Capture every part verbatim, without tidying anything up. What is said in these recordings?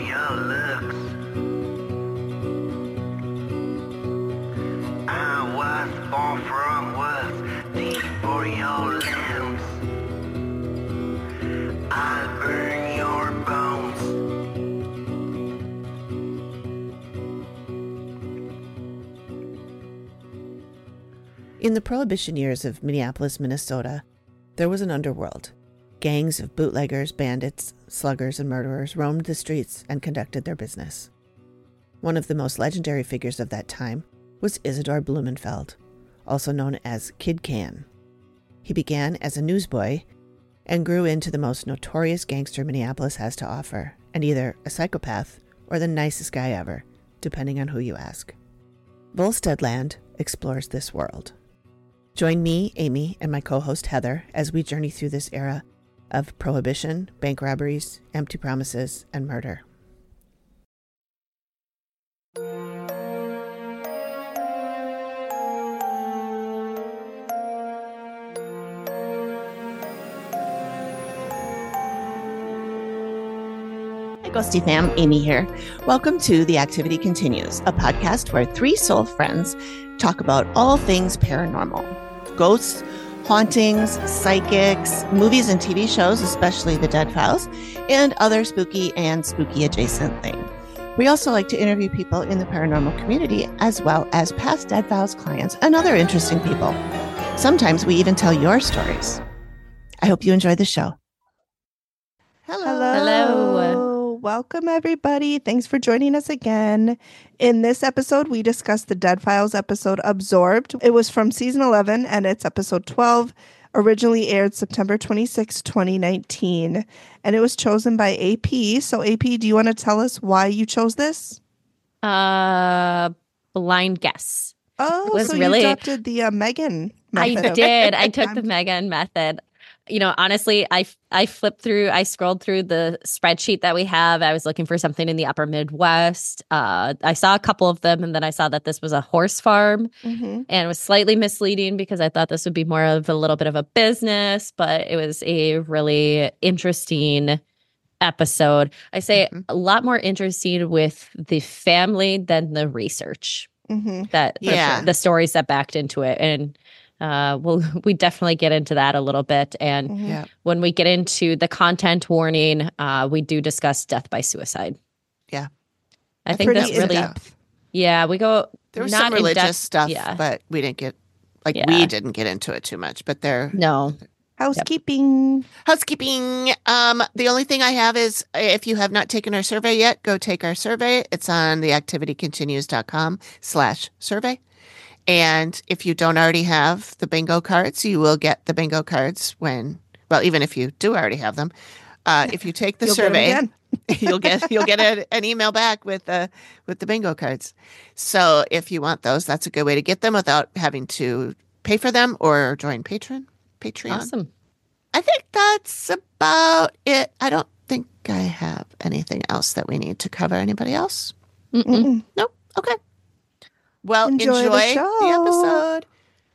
your looks. I was born from what's deep for your limbs. I'll burn your bones. In the Prohibition years of Minneapolis, Minnesota, there was an underworld. Gangs of bootleggers, bandits, sluggers, and murderers roamed the streets and conducted their business. One of the most legendary figures of that time was Isidore Blumenfeld, also known as Kid Can. He began as a newsboy and grew into the most notorious gangster Minneapolis has to offer, and either a psychopath or the nicest guy ever, depending on who you ask. Volsteadland explores this world. Join me, Amy, and my co-host Heather as we journey through this era of prohibition, bank robberies, empty promises, and murder. Hi, Ghosty fam, Amy here. Welcome to The Activity Continues, a podcast where three soul friends talk about all things paranormal. Ghosts, hauntings, psychics, movies and T V shows, especially The Dead Files, and other spooky and spooky adjacent things. We also like to interview people in the paranormal community, as well as past Dead Files clients and other interesting people. Sometimes we even tell your stories. I hope you enjoy the show. Hello. Hello. Hello. Welcome, everybody. Thanks for joining us again. In this episode, we discussed the Dead Files episode Absorbed. It was from season eleven, and it's episode twelve, originally aired September twenty-sixth, twenty nineteen. And it was chosen by A P. So, A P, do you want to tell us why you chose this? Uh, blind guess. Oh, was so really- you adopted the uh, Megan method. I of- did. I took the Megan method. You know, honestly, I, I flipped through, I scrolled through the spreadsheet that we have. I was looking for something in the upper Midwest. Uh, I saw a couple of them, and then I saw that this was a horse farm, Mhm. and it was slightly misleading because I thought this would be more of a little bit of a business, but it was a really interesting episode. I say Mhm. a lot more interesting with the family than the research. Mhm. That for Yeah. sure, the stories that backed into it, and uh we'll we definitely get into that a little bit. And Mhm. Yeah. when we get into the content warning, uh we do discuss death by suicide. Yeah. I A think pretty that's really in-depth. yeah we go There was not some in religious depth- stuff, yeah. but we didn't get, like, Yeah. we didn't get into it too much, but there. no Housekeeping. Housekeeping. Um, the only thing I have is if you have not taken our survey yet, go take our survey. It's on theactivitycontinues.com slash survey. And if you don't already have the bingo cards, you will get the bingo cards when, well, even if you do already have them, uh, if you take the You'll get 'em survey, again. you'll get you'll get a, an email back with the with the bingo cards. So if you want those, that's a good way to get them without having to pay for them or join Patreon. Patreon. awesome. I think that's about it. I don't think I have anything else that we need to cover. Anybody else? Mm-mm. Mm-mm. Nope. Okay. Well, Enjoy enjoy, the the, show. episode.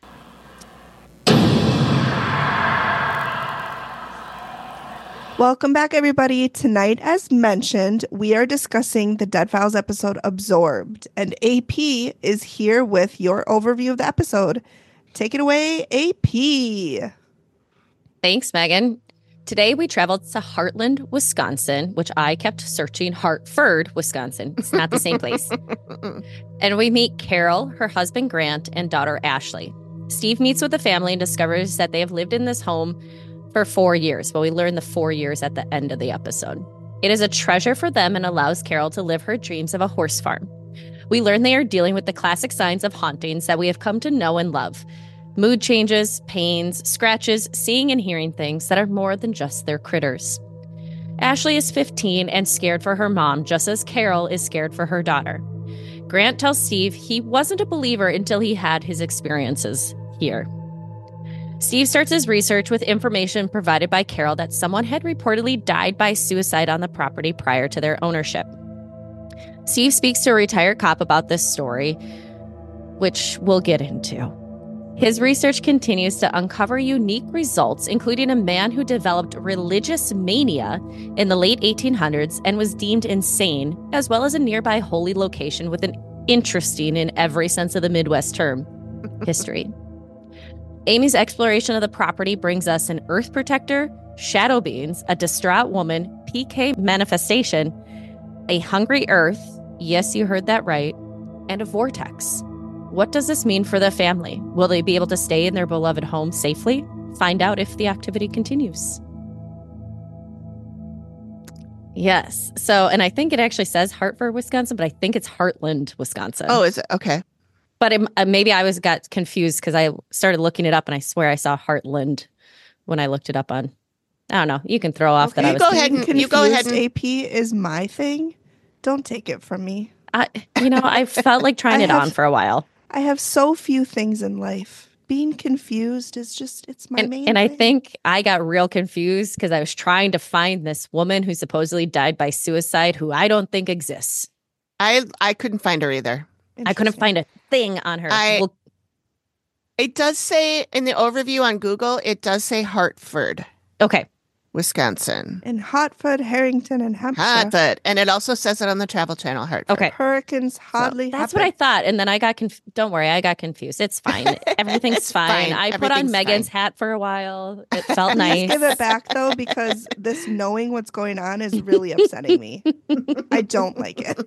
Welcome back, everybody. Tonight, as mentioned, we are discussing the Dead Files episode Absorbed, and A P is here with your overview of the episode. Take it away, A P. Thanks, Megan. Today we traveled to Heartland, Wisconsin, which I kept searching Hartford, Wisconsin. It's not the same place. And we meet Carol, her husband Grant, and daughter Ashley. Steve meets with the family and discovers that they have lived in this home for four years, but we learn the four years at the end of the episode. It is a treasure for them and allows Carol to live her dreams of a horse farm. We learn they are dealing with the classic signs of hauntings that we have come to know and love. Mood changes, pains, scratches, seeing and hearing things that are more than just their critters. Ashley is fifteen and scared for her mom, just as Carol is scared for her daughter. Grant tells Steve he wasn't a believer until he had his experiences here. Steve starts his research with information provided by Carol that someone had reportedly died by suicide on the property prior to their ownership. Steve speaks to a retired cop about this story, which we'll get into. His research continues to uncover unique results, including a man who developed religious mania in the late eighteen hundreds and was deemed insane, as well as a nearby holy location with an interesting, in every sense of the Midwest term, history. Amy's exploration of the property brings us an earth protector, shadow beings, a distraught woman, P K manifestation, a hungry earth, yes, you heard that right, and a vortex. What does this mean for the family? Will they be able to stay in their beloved home safely? Find out if the activity continues. Yes. So, and I think it actually says Hartford, Wisconsin, but I think it's Heartland, Wisconsin. Oh, is it? Okay. But it, uh, maybe I was got confused because I started looking it up and I swear I saw Heartland when I looked it up on. I don't know. You can throw off Okay, that I you was go confused. ahead and- Confused you go ahead and- A P is my thing. Don't take it from me. I, you know, I felt like trying I it have- on for a while. I have so few things in life. Being confused is just, it's my And, main and I thing. think I got real confused because I was trying to find this woman who supposedly died by suicide who I don't think exists. I I couldn't find her either. I couldn't Interesting. find a thing on her. I- Well, It does say in the overview on Google, it does say Hartford, okay. Wisconsin. In Hartford, Harrington, and Hampshire. Hartford. And it also says it on the Travel Channel, Hartford. Okay. Hurricanes hardly That's happen. what I thought. And then I got confused. Don't worry, I got confused. It's fine. Everything's It's fine. fine. I put on Everything's Megan's fine. hat for a while. It felt Please nice. give it back though, because this knowing what's going on is really upsetting me. I don't like it.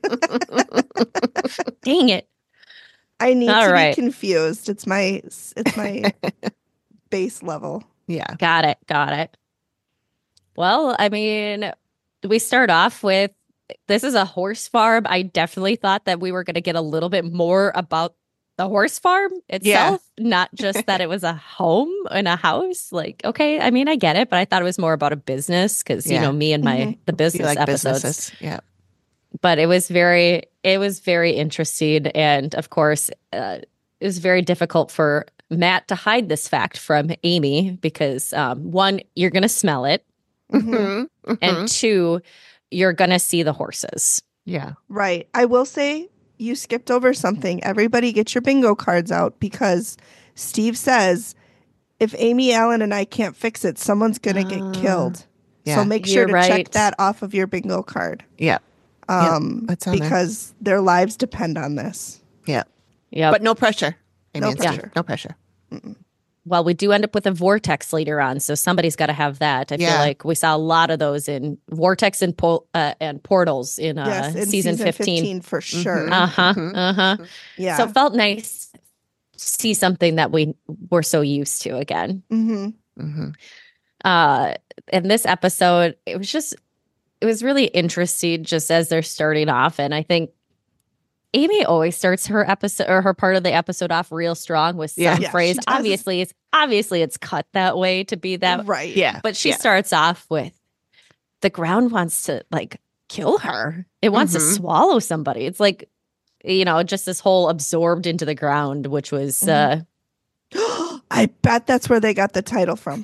Dang it. I need All to right. be confused. It's my it's my base level. Yeah. Got it. Got it. Well, I mean, we start off with this is a horse farm. I definitely thought that we were going to get a little bit more about the horse farm itself, not just that it was a home and a house. Like, okay, I mean, I get it, but I thought it was more about a business because, you Yeah. know, me and my Mhm. the You business like episodes. businesses. Yeah. But it was very, it was very interesting. And of course, uh, it was very difficult for Matt to hide this fact from Amy because um, one, you're going to smell it. Mhm. Mhm. And Mhm. two, you're going to see the horses. Yeah. Right. I will say you skipped over something. Everybody get your bingo cards out because Steve says if Amy Allen and I can't fix it, someone's going to Ah, get killed. yeah. So make sure You're to check right. that off of your bingo card. Yeah. Um, it's on there. because their lives depend on this. Yeah. Yeah. But no pressure. Amy No and Steve. pressure. No pressure. Well, we do end up with a vortex later on, so somebody's got to have that. I feel Yeah. like we saw a lot of those in vortex and po- uh, and portals in, uh, yes, in season, fifteen. for sure. Mhm. Uh huh. Mhm. Uh huh. Yeah. So it felt nice to see something that we were so used to again. hmm Mhm. Uh, in this episode, it was just, it was really interesting just as they're starting off. And I think Amy always starts her episode or her part of the episode off real strong with some Yeah. Yeah, phrase. she does. Obviously, it's obviously it's cut that way to be that. right. Yeah. But she yeah. starts off with the ground wants to like kill her. It wants to Mhm. swallow somebody. It's like, you know, just this whole absorbed into the ground, which was Mhm. uh I bet that's where they got the title from.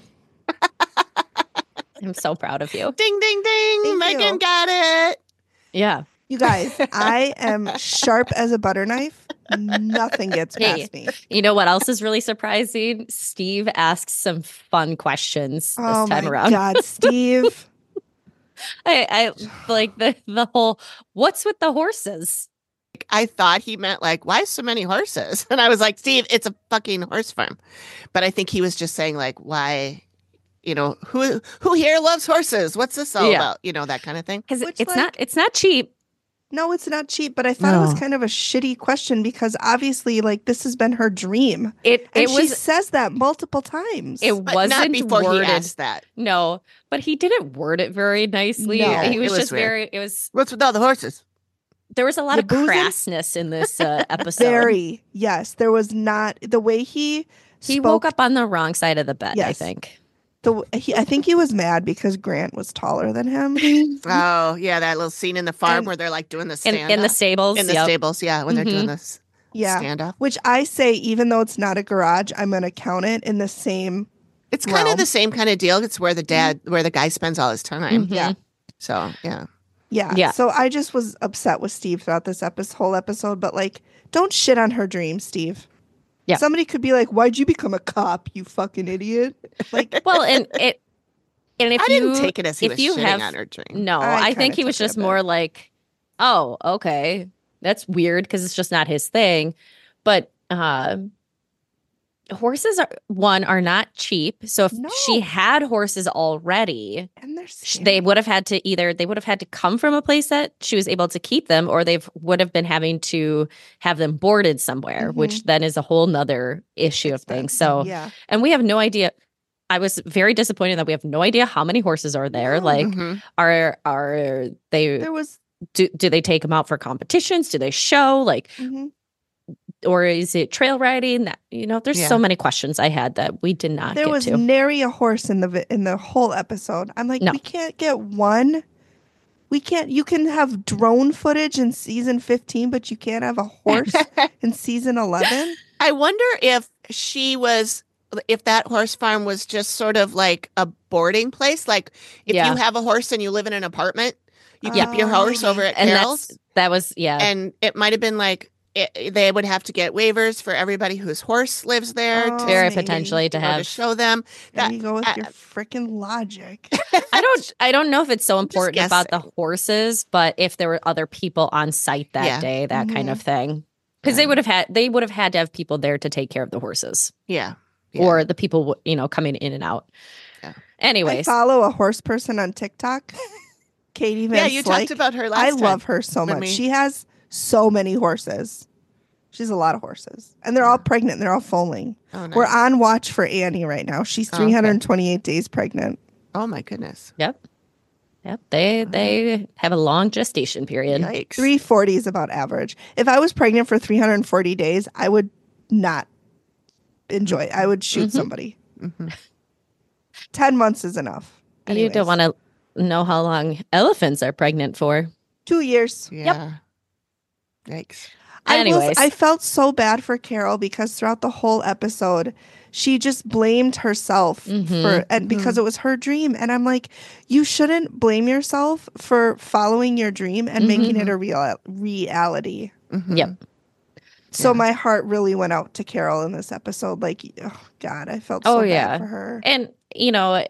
I'm so proud of you. Ding, ding, ding. Thank Megan you. got it. Yeah. You guys, I am sharp as a butter knife. Nothing gets Hey. past me. You know what else is really surprising? Steve asks some fun questions this Oh time my around. God, Steve. I, I like the the whole what's with the horses? I thought he meant like, why so many horses? And I was like, Steve, it's a fucking horse farm. But I think he was just saying like, why, you know, who who here loves horses? What's this all Yeah. about? You know, that kind of thing. Because Which, it's like- not it's not cheap. No, it's not cheap, but I thought it was No. kind of a shitty question because obviously, like, this has been her dream. It And it she was says that multiple times. it But wasn't not before worded. he asked that. No, but he didn't word it very nicely. No. he It was, was just weird. very. It was What's with all the horses? there was a lot You of boozing? crassness in this uh, episode. Very. Yes, there was not the way he He spoke, woke up on the wrong side of the bed. I Yes. think. The, he, I think he was mad because Grant was taller than him. Oh, yeah, that little scene in the farm And- where they're like doing the In, standoff. in the stables. in the yep. stables, yeah, when they're Mhm. doing this Yeah. standoff. Which I say, even though it's not a garage, I'm going to count it in the same. It's kind realm. of the same kind of deal. It's where the dad, where the guy spends all his time. Mhm. Yeah. So, yeah. Yeah. Yeah. So I just was upset with Steve throughout this episode, whole episode, but like, don't shit on her dream, Steve. Yeah. Somebody could be like, "Why'd you become a cop, you fucking idiot?" Like, Well, and it and if I you didn't take it as he if was you shitting have on her dream. no, I I, think kinda he was took it a just more bit. like, oh, okay, that's weird because it's just not his thing. But uh, horses are one are not cheap. So if No. she had horses already, and they're sh- scary. they would have had to either they would have had to come from a place that she was able to keep them, or they would have been having to have them boarded somewhere, Mhm. which then is a whole nother issue of things. So, yeah, and we have no idea. I was very disappointed that we have no idea how many horses are there. No. Like, Mhm. are are they there was. do do they take them out for competitions? Do they show like, Mhm. or is it trail riding? That you know, there's so Yeah. many questions I had that we did not There get was to. nary a horse in the vi- in the whole episode. I'm like, No. we can't get one. We can't. You can have drone footage in season fifteen, but you can't have a horse in season eleven. I wonder if she was, if that horse farm was just sort of like a boarding place. Like if Yeah. you have a horse and you live in an apartment, you Yeah. keep your Oh, horse maybe. over at and Carol's. that's that was yeah. And it might have been like it, they would have to get waivers for everybody whose horse lives there Oh, to, very maybe. potentially to you know, to have. show them. There That- you go with I- your freaking logic. I don't. I don't know if it's so I'm just important about the guessing. horses, but if there were other people on site that Yeah. day, that kind Mhm. of thing, because they Yeah. would have had they would have had to have people there to take care of the horses, Yeah. Yeah. or the people w- you know coming in and out. Yeah. I Anyways, follow a horse person on TikTok. Katie Van yeah, you Slyke. talked about her last I time. love her so when much. we- She has so many horses. She's a lot of horses, and they're all pregnant. They're all foaling. Oh, nice. We're on watch for Annie right now. She's Oh, okay. three hundred twenty-eight days pregnant. Oh my goodness. yep, yep. They they have a long gestation period. Yikes. three forty is about average. If I was pregnant for three hundred forty days, I would not enjoy it. I would shoot Mhm. somebody. Mhm. ten months is enough. You Anyways. don't want to know how long elephants are pregnant for. Two years. Yeah. Yikes. I, will, Anyways. I felt so bad for Carol because throughout the whole episode, she just blamed herself Mhm. for, and because it was her dream. And I'm like, you shouldn't blame yourself for following your dream and making it a real reality. Mhm. Yep. So Yeah. my heart really went out to Carol in this episode. Like, oh God, I felt so Oh, bad yeah. for her. And you know, it,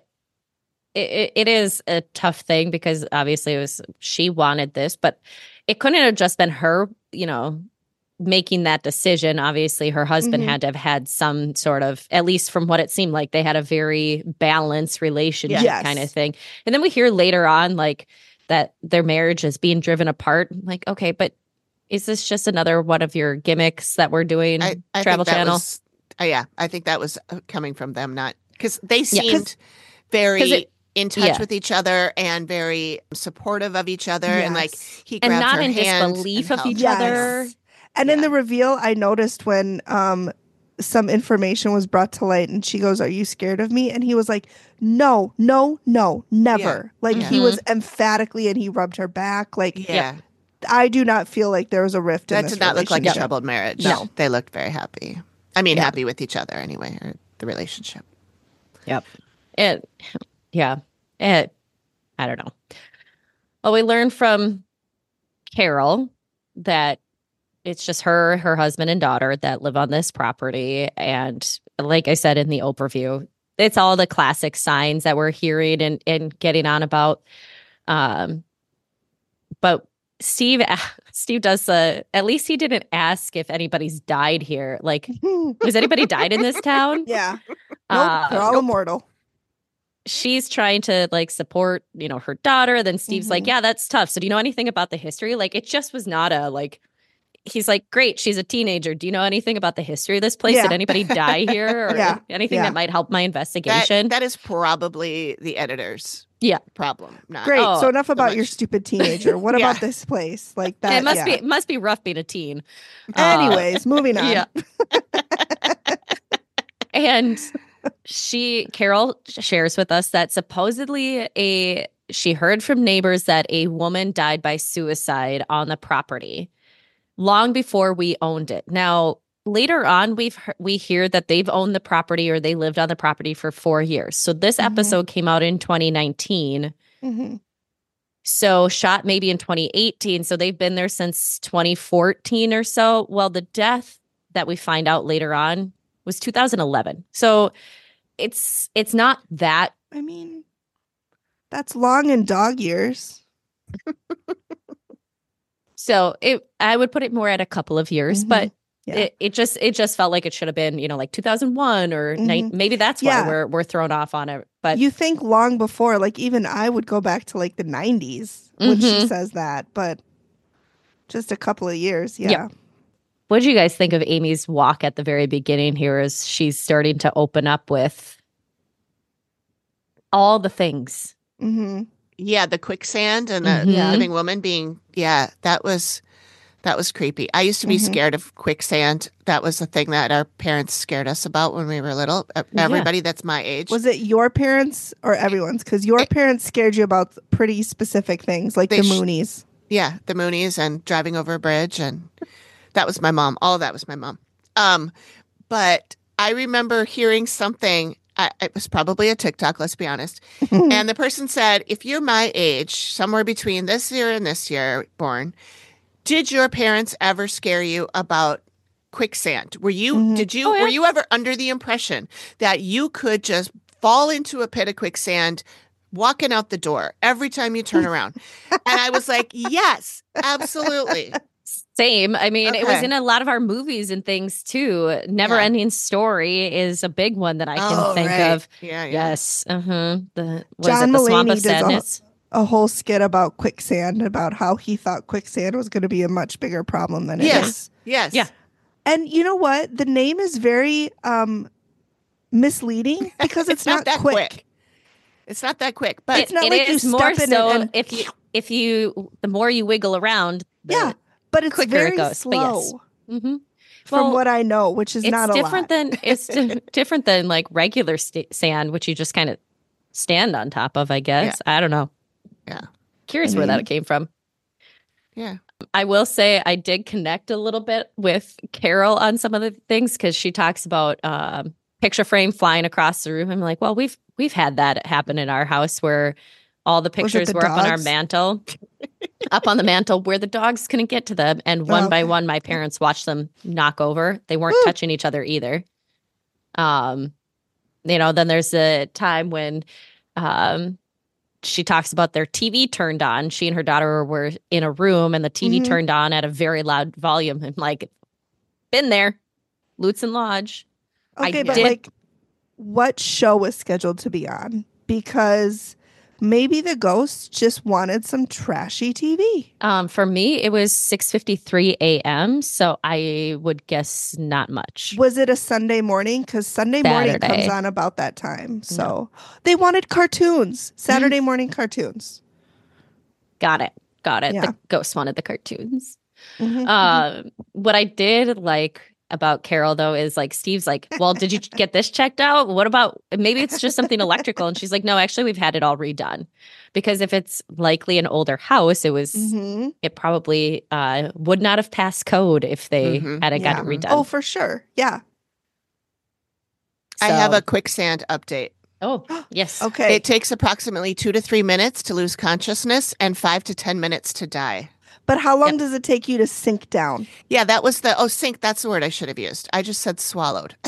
it it is a tough thing because obviously it was she wanted this, but it couldn't have just been her, you know, making that decision. Obviously, her husband Mhm. had to have had some sort of, at least from what it seemed like, they had a very balanced relationship Yes. kind of thing. And then we hear later on, like that their marriage is being driven apart. I'm like, okay, but is this just another one of your gimmicks that we're doing? I, I Travel think that Channel. Was, uh, yeah, I think that was uh, coming from them, not because they Yeah, 'cause- seemed very 'cause it- in touch yeah. with each other and very supportive of each other, and like Yes. he And grabbed not her in hand disbelief and of held each her. other. Yes. And in Yeah. the reveal, I noticed when um some information was brought to light and she goes, "Are you scared of me?" And he was like, "No, no, no, never." Like he Mhm. was emphatically, and he rubbed her back. Like Yeah, I do not feel like there was a rift in that this did not look like a relationship. troubled marriage. No. They looked very happy. I mean, Yeah. happy with each other anyway, or the relationship. Yep. It, yeah. It, I don't know. Well, we learned from Carol that it's just her, her husband, and daughter that live on this property. And like I said in the overview, it's all the classic signs that we're hearing and, and getting on about. Um, but Steve, Steve does the, at least he didn't ask if anybody's died here. Like, has anybody died in this town? Yeah, nope, Uh, they're all immortal. she's trying to like support, you know, her daughter. Then Steve's like, Mhm. yeah, that's tough. So do you know anything about the history? Like, it just was not a like, he's like, great, she's a teenager. Do you know anything about the history of this place? Yeah. Did anybody die here or Yeah. anything Yeah. that might help my That, investigation? that is probably the editor's Yeah. problem. Not Great. Oh, so enough so about your much. stupid teenager. What Yeah. about this place? Like that. it must yeah. be, it must be rough being a teen. Uh, Anyways, moving on. yeah. And she, Carol shares with us that supposedly a, she heard from neighbors that a woman died by suicide on the property long before we owned it. Now, later on, we've he- we hear that they've owned the property or they lived on the property for four years. So this Mhm. episode came out in twenty nineteen. Mhm. So shot maybe in twenty eighteen. So they've been there since twenty fourteen or so. Well, the death that we find out later on was two thousand eleven. So it's it's not that. I mean, that's long in dog years. So it I would put it more at a couple of years, Mhm. but Yeah. it, it just it just felt like it should have been, you know, like two thousand one or Mhm. nine, maybe that's why Yeah. we're we're thrown off on it. But You think long before, like even I would go back to like the nineties when she Mhm. says that, but just a couple of years. Yeah. Yeah. what do you guys think of Amy's walk at the very beginning here as she's starting to open up with all the things? Mm-hmm. Yeah, the quicksand and the Mhm. living woman being, yeah, that was that was creepy. I used to be Mhm. scared of quicksand. That was the thing that our parents scared us about when we were little. Uh, Yeah. Everybody that's my age. Was it your parents or everyone's? Because your It- parents scared you about pretty specific things, like They the sh- Moonies. Yeah, the Moonies and driving over a bridge, and that was my mom. All of that was my mom. Um, but I remember hearing something. I, it was probably a TikTok. Let's be honest. And the person said, "If you're my age, somewhere between this year and this year, born, did your parents ever scare you about quicksand? Were you? Mhm. Did you? Oh, yeah. Were you ever under the impression that you could just fall into a pit of quicksand?" Walking out the door every time you turn around. And I was like, yes, absolutely. Same. I mean, it was Okay. in a lot of our movies and things too. Never Ending Story is a big one that I can Oh, think right. of. Yeah, yeah. Yes. Uh-huh. The what John is it? The Swamp Mulaney of does a- Sadness. A whole skit about quicksand, about how he thought quicksand was going to be a much bigger problem than it is. Yes. Yes. Yeah. And you know what? The name is very um, misleading because it's, not, that quick. quick. It's not that quick. But It's not It like you is more step in so and- and- if you if you the more you wiggle around, the, Yeah, but it's quicker it very goes, but slow yes. Mhm. from Well, what I know, which is it's not a different lot. than it's di- different than like regular sta- sand, which you just kind of stand on top of. I guess I don't know. Yeah. Curious I where mean- that came from. yeah. I will say I did connect a little bit with Carol on some of the things because she talks about um, picture frame flying across the room. I'm like, well, we've we've had that happen in our house where all the Was it pictures the were up on our dogs? mantle, up on the mantle where the dogs couldn't get to them, and one Oh, by okay. one, my parents watched them knock over. They weren't Woo. touching each other either. Um, you know, then there's a time when um she talks about their T V turned on. She and her daughter were in a room and the T V Mhm. turned on at a very loud volume. And like, been there, Lutz Lodge. I Okay, but did- like, what show was scheduled to be on? Because maybe the ghost just wanted some trashy T V. Um, for me, it was six fifty-three a.m. So I would guess not much. Was it a Sunday morning? Because Sunday morning comes Saturday. on about that time. So they wanted cartoons, Saturday morning cartoons. Got it. Got it. Yeah. The ghost wanted the cartoons. Mhm, Um, what I did like about Carol though is like Steve's like, well, did you get this checked out? What about maybe it's just something electrical? And she's like, no, actually, we've had it all redone because if it's likely an older house, it was mhm. it probably uh, would not have passed code if they Mhm. had it got Yeah. it redone. Oh, for sure. Yeah. I have So- a quicksand update. oh yes. Okay. It takes approximately two to three minutes to lose consciousness and five to ten minutes to die. But how long Yep. does it take you to sink down? Yeah, that was the oh sink. That's the word I should have used. I just said swallowed.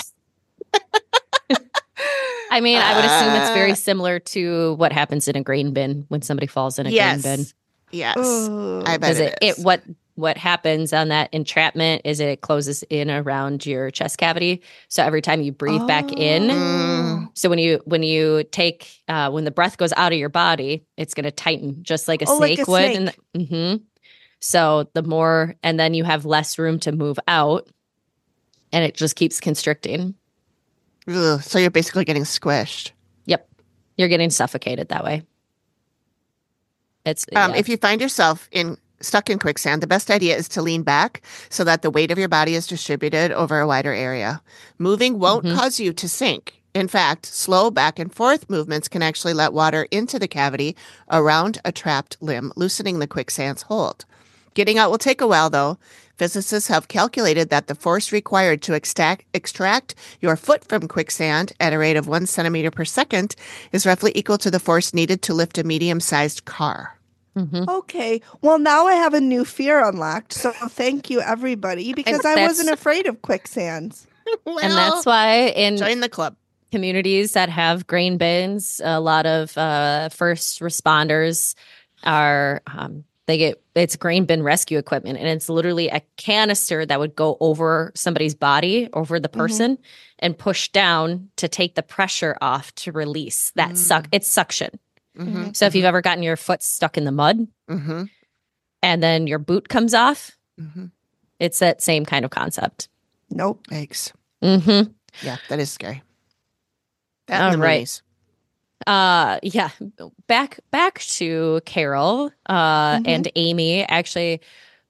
I mean, I would assume it's very Uh, similar to what happens in a grain bin when somebody falls in a yes. grain bin. Yes. Ugh. I bet Because it, it, is. it what what happens on that entrapment is it closes in around your chest cavity. So every time you breathe back in, Mm. so when you when you take uh, when the breath goes out of your body, it's going to tighten just like a Oh, like snake a would. snake. And hmm So the more, and then you have less room to move out, and it just keeps constricting. Ugh, so you're basically getting squished. Yep, you're getting suffocated that way. It's Um, yeah. If you find yourself in stuck in quicksand, the best idea is to lean back so that the weight of your body is distributed over a wider area. Moving won't Mhm. cause you to sink. In fact, slow back and forth movements can actually let water into the cavity around a trapped limb, loosening the quicksand's hold. Getting out will take a while, though. Physicists have calculated that the force required to extract, extract your foot from quicksand at a rate of one centimeter per second is roughly equal to the force needed to lift a medium-sized car. Mhm. Okay. Well, now I have a new fear unlocked. So thank you, everybody, because I that's- wasn't afraid of quicksands. Well, And that's why in join the club. communities that have grain bins, a lot of uh, first responders are um, they get it's grain bin rescue equipment, and it's literally a canister that would go over somebody's body, over the person, and push down to take the pressure off to release that suck. It's suction. Mm-hmm. So if you've ever gotten your foot stuck in the mud Mm-hmm. and then your boot comes off, Mm-hmm. it's that same kind of concept. Nope. Yikes. Mm-hmm. Yeah, that is scary. That All and the right. movies. Uh yeah, back back to Carol uh Mhm. and Amy. Actually,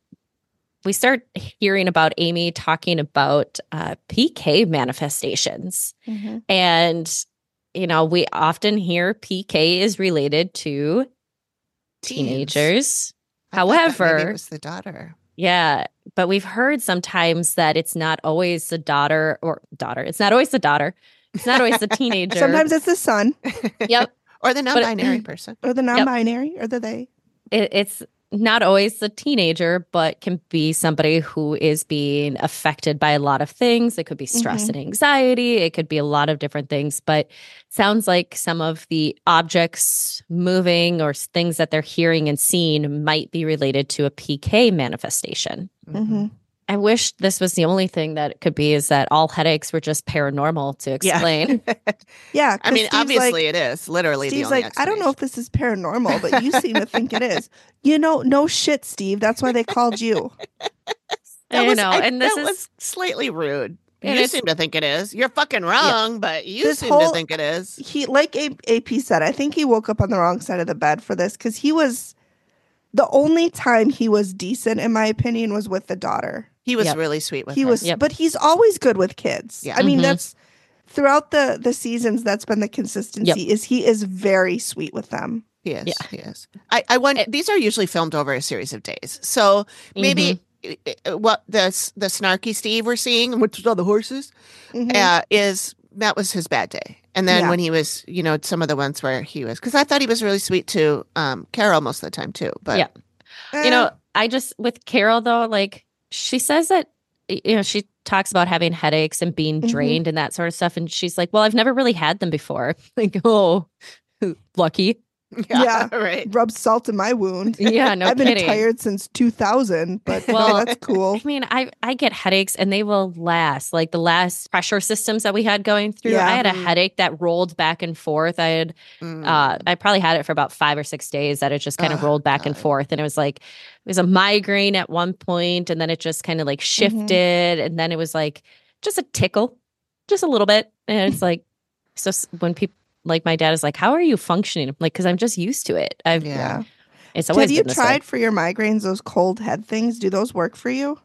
we start hearing about Amy talking about uh P K manifestations. Mhm. And you know, we often hear P K is related to Teens. teenagers. I thought that maybe However, it was the daughter. yeah, but we've heard sometimes that it's not always the daughter or daughter. It's not always the daughter. It's not always the teenager. Sometimes it's the son Yep. Or the non-binary person. or the non-binary or the they. It, it's not always the teenager, but can be somebody who is being affected by a lot of things. It could be stress Mhm. and anxiety. It could be a lot of different things, but it sounds like some of the objects moving or s- things that they're hearing and seeing might be related to a P K manifestation. Mm-hmm. I wish this was the only thing that it could be is that all headaches were just paranormal to Yeah. explain. Yeah. I mean, 'cause Steve's obviously like, it is literally Steve's the only like, I don't know if this is paranormal, but you seem to think it is. You know, no shit, Steve. That's why they called you. That I was, know, I- and this that is was slightly rude. And You it's- seem to think it is. You're fucking wrong, but you This seem whole- to think it is. He, like A- AP said, I think he woke up on the wrong side of the bed for this because he was the only time he was decent, in my opinion, was with the daughter. He was Yep. really sweet with He her. was, Yep. but he's always good with kids. Yeah. I mean, Mhm. that's throughout the the seasons. That's been the consistency. Is he is very sweet with them. He is. Yeah. He is. I, I want It- these are usually filmed over a series of days. So maybe Mm-hmm. uh, what the s- the snarky Steve we're seeing, which is all the horses, Mhm. uh, is that was his bad day. And then Yeah. when he was, you know, some of the ones where he was, because I thought he was really sweet to um, Carol most of the time too. But Yeah. Eh, You know, I just with Carol though, like she says that you know she talks about having headaches and being Mhm. drained and that sort of stuff, and she's like, "Well, I've never really had them before." Like, oh, lucky. Yeah. right. rub salt in my wound. Yeah, no I've been kidding. tired since two thousand, but well, Well, that's cool. I mean, I I get headaches and they will last. Like the last pressure systems that we had going through, Yeah. I had a Mhm. headache that rolled back and forth. I had Mm. uh, I probably had it for about five or six days that it just kind of Oh, rolled back and God. forth. And it was like, it was a migraine at one point, and then it just kind of like shifted. And then it was like just a tickle, just a little bit. And it's like, so s- when people, like my dad is like, how are you functioning? I'm like, because I'm just used to it. I've, Yeah. Yeah. it's always Have you been this way. tried for your migraines those cold head things? Do those work for you?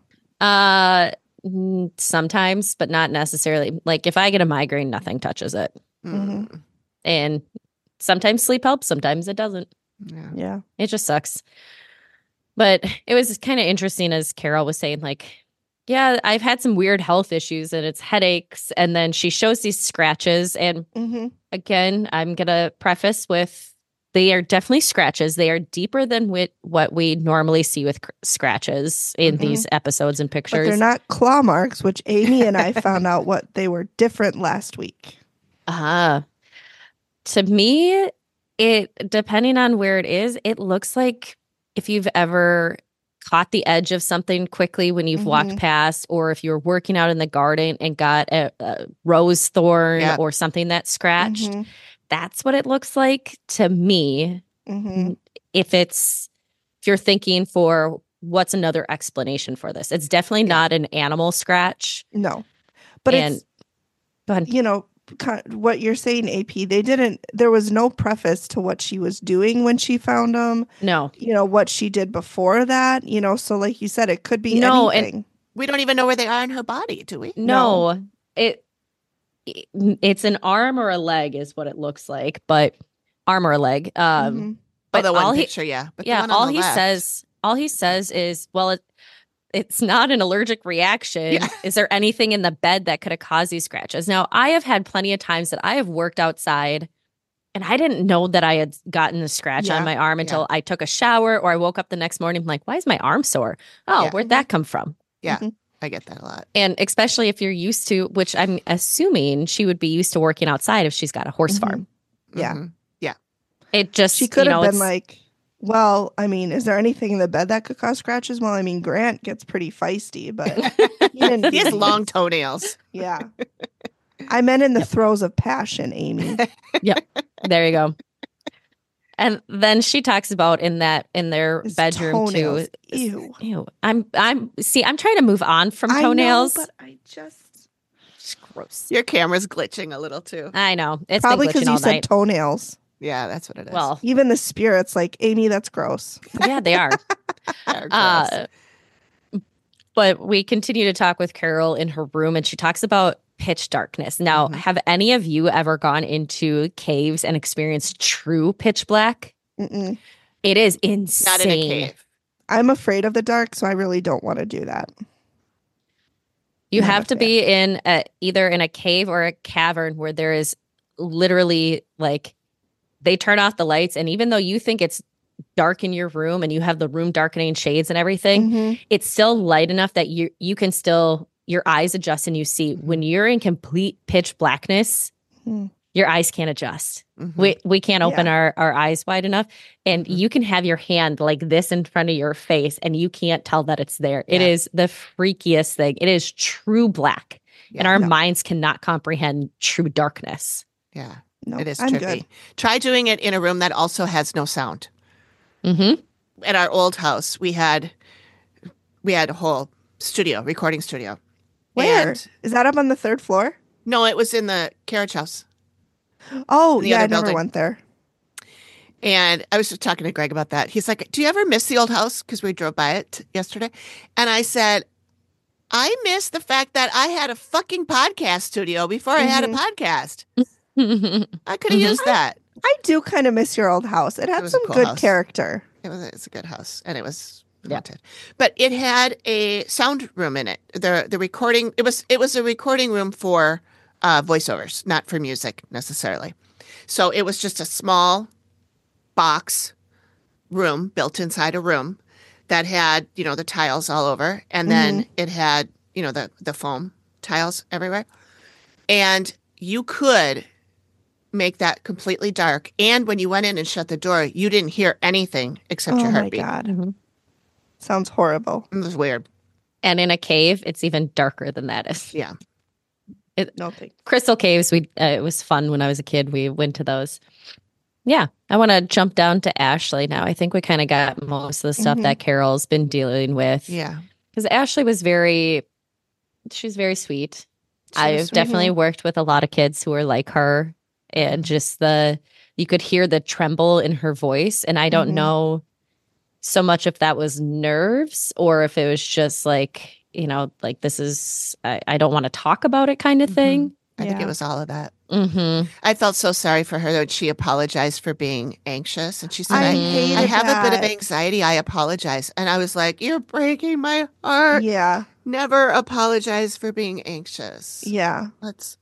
Uh, mm, sometimes, but not necessarily. Like if I get a migraine, nothing touches it. Mm. And sometimes sleep helps, sometimes it doesn't. Yeah. Yeah. It just sucks. But it was kind of interesting, as Carol was saying, like, yeah, I've had some weird health issues and it's headaches. And then she shows these scratches. And Mm-hmm. again, I'm going to preface with they are definitely scratches. They are deeper than wi- what we normally see with cr- scratches in Mhm. these episodes and But pictures. they're not claw marks, which Amy and I found out what they were different last week. Ah. To me, it depending on where it is, it looks like if you've ever caught the edge of something quickly when you've walked Mhm. past, or if you're working out in the garden and got a, a rose thorn Yeah. or something that scratched. Mhm. That's what it looks like to me. Mhm. If it's if you're thinking for what's another explanation for this, it's definitely not an animal scratch. No, but and it's go ahead. you know kind what you're saying, A P. They didn't. There was no preface to what she was doing when she found them. No, You know what she did before that. You know, so like you said, it could be No, and- anything. We don't even know where they are in her body, do we? no, it, it it's an arm or a leg is what it looks like, but arm or a leg. Um, Mhm. Oh, but the one all he, picture, yeah. But the yeah, one on all the he left- says, all he says is, well, it, it's not an allergic reaction. Yeah. Is there anything in the bed that could have caused these scratches? Now, I have had plenty of times that I have worked outside And I didn't know that I had gotten a scratch Yeah, on my arm until I took a shower or I woke up the next morning. I'm like, why is my arm sore? Oh, Yeah. where'd that come from? Yeah, Mhm. I get that a lot. And especially if you're used to, which I'm assuming she would be used to working outside if she's got a horse Mhm. farm. Yeah. Mhm. It just, She could you have know, been it's- like, well, I mean, is there anything in the bed that could cause scratches? Well, I mean, Grant gets pretty feisty, but he didn't He has do long these. toenails. Yeah. I meant in the throes of passion, Amy. there you go. And then she talks about in that, in their His bedroom toenails. too. Ew. Ew. I'm, I'm, see, I'm trying to move on from I know, toenails. but I just It's gross. Your camera's glitching a little too. I know. It's probably been because glitching you all said night. toenails. Yeah, that's what it is. Well, Even the spirits, like Amy, that's gross. yeah, they are. They're gross. Uh, but we continue to talk with Carol in her room, and she talks about pitch darkness. Now, Mhm. have any of you ever gone into caves and experienced true pitch black? Mm-mm. It is insane. Not in a cave. I'm afraid of the dark, so I really don't want to do that. You Not have a to fan. be in a, either in a cave or a cavern where there is literally like they turn off the lights, and even though you think it's dark in your room and you have the room darkening shades and everything, Mhm. it's still light enough that you you can still your eyes adjust and you see. When you're in complete pitch blackness, Hmm. your eyes can't adjust. Mhm. We we can't open Yeah. our, our eyes wide enough. And Mhm. you can have your hand like this in front of your face and you can't tell that it's there. It Yeah. is the freakiest thing. It is true black. And Yeah. our Yeah. minds cannot comprehend true darkness. Yeah, No, it is I'm trippy. good. Try doing it in a room that also has no sound. Mm-hmm. At our old house, we had we had a whole studio, recording studio. Where And- is that up on the third floor? no, it was in the carriage house. Oh, In the yeah, other I never building. went there. And I was just talking to Greg about that. He's like, "Do you ever miss the old house?" Because we drove by it yesterday. And I said, "I miss the fact that I had a fucking podcast studio before I had a Mhm. podcast. Mm-hmm. I could have Mhm. used that. I do kind of miss your old house. It had was a some cool good house. character. It was it's a good house, and it was Yeah. haunted. But it had a sound room in it. The the recording it was it was a recording room for uh, voiceovers, not for music necessarily. So it was just a small box room built inside a room that had, you know, the tiles all over, and then it had, you know, the the foam tiles everywhere. And you could make that completely dark. And when you went in and shut the door, you didn't hear anything except Oh your my heartbeat. god, Mhm. sounds horrible. It was weird. And in a cave, it's even darker than that is. Yeah. No thanks. Crystal caves, we uh, it was fun when I was a kid. We went to those. Yeah, I want to jump down to Ashley now. I think we kind of got most of the stuff Mhm. that Carol's been dealing with. Yeah. Because Ashley was very, she's very sweet. She was I've sweet. definitely worked with a lot of kids who are like her, and just the you could hear the tremble in her voice, and I don't Mhm. know so much if that was nerves or if it was just like, you know, like this is I, I don't want to talk about it kind of Mhm. thing. I think Yeah. it was all of that. Mm-hmm. I felt so sorry for her that she apologized for being anxious. And she said, I I, hated I have a bit of that. anxiety. I apologize. And I was like, you're breaking my heart. Yeah, Never apologize for being anxious. yeah. Let's.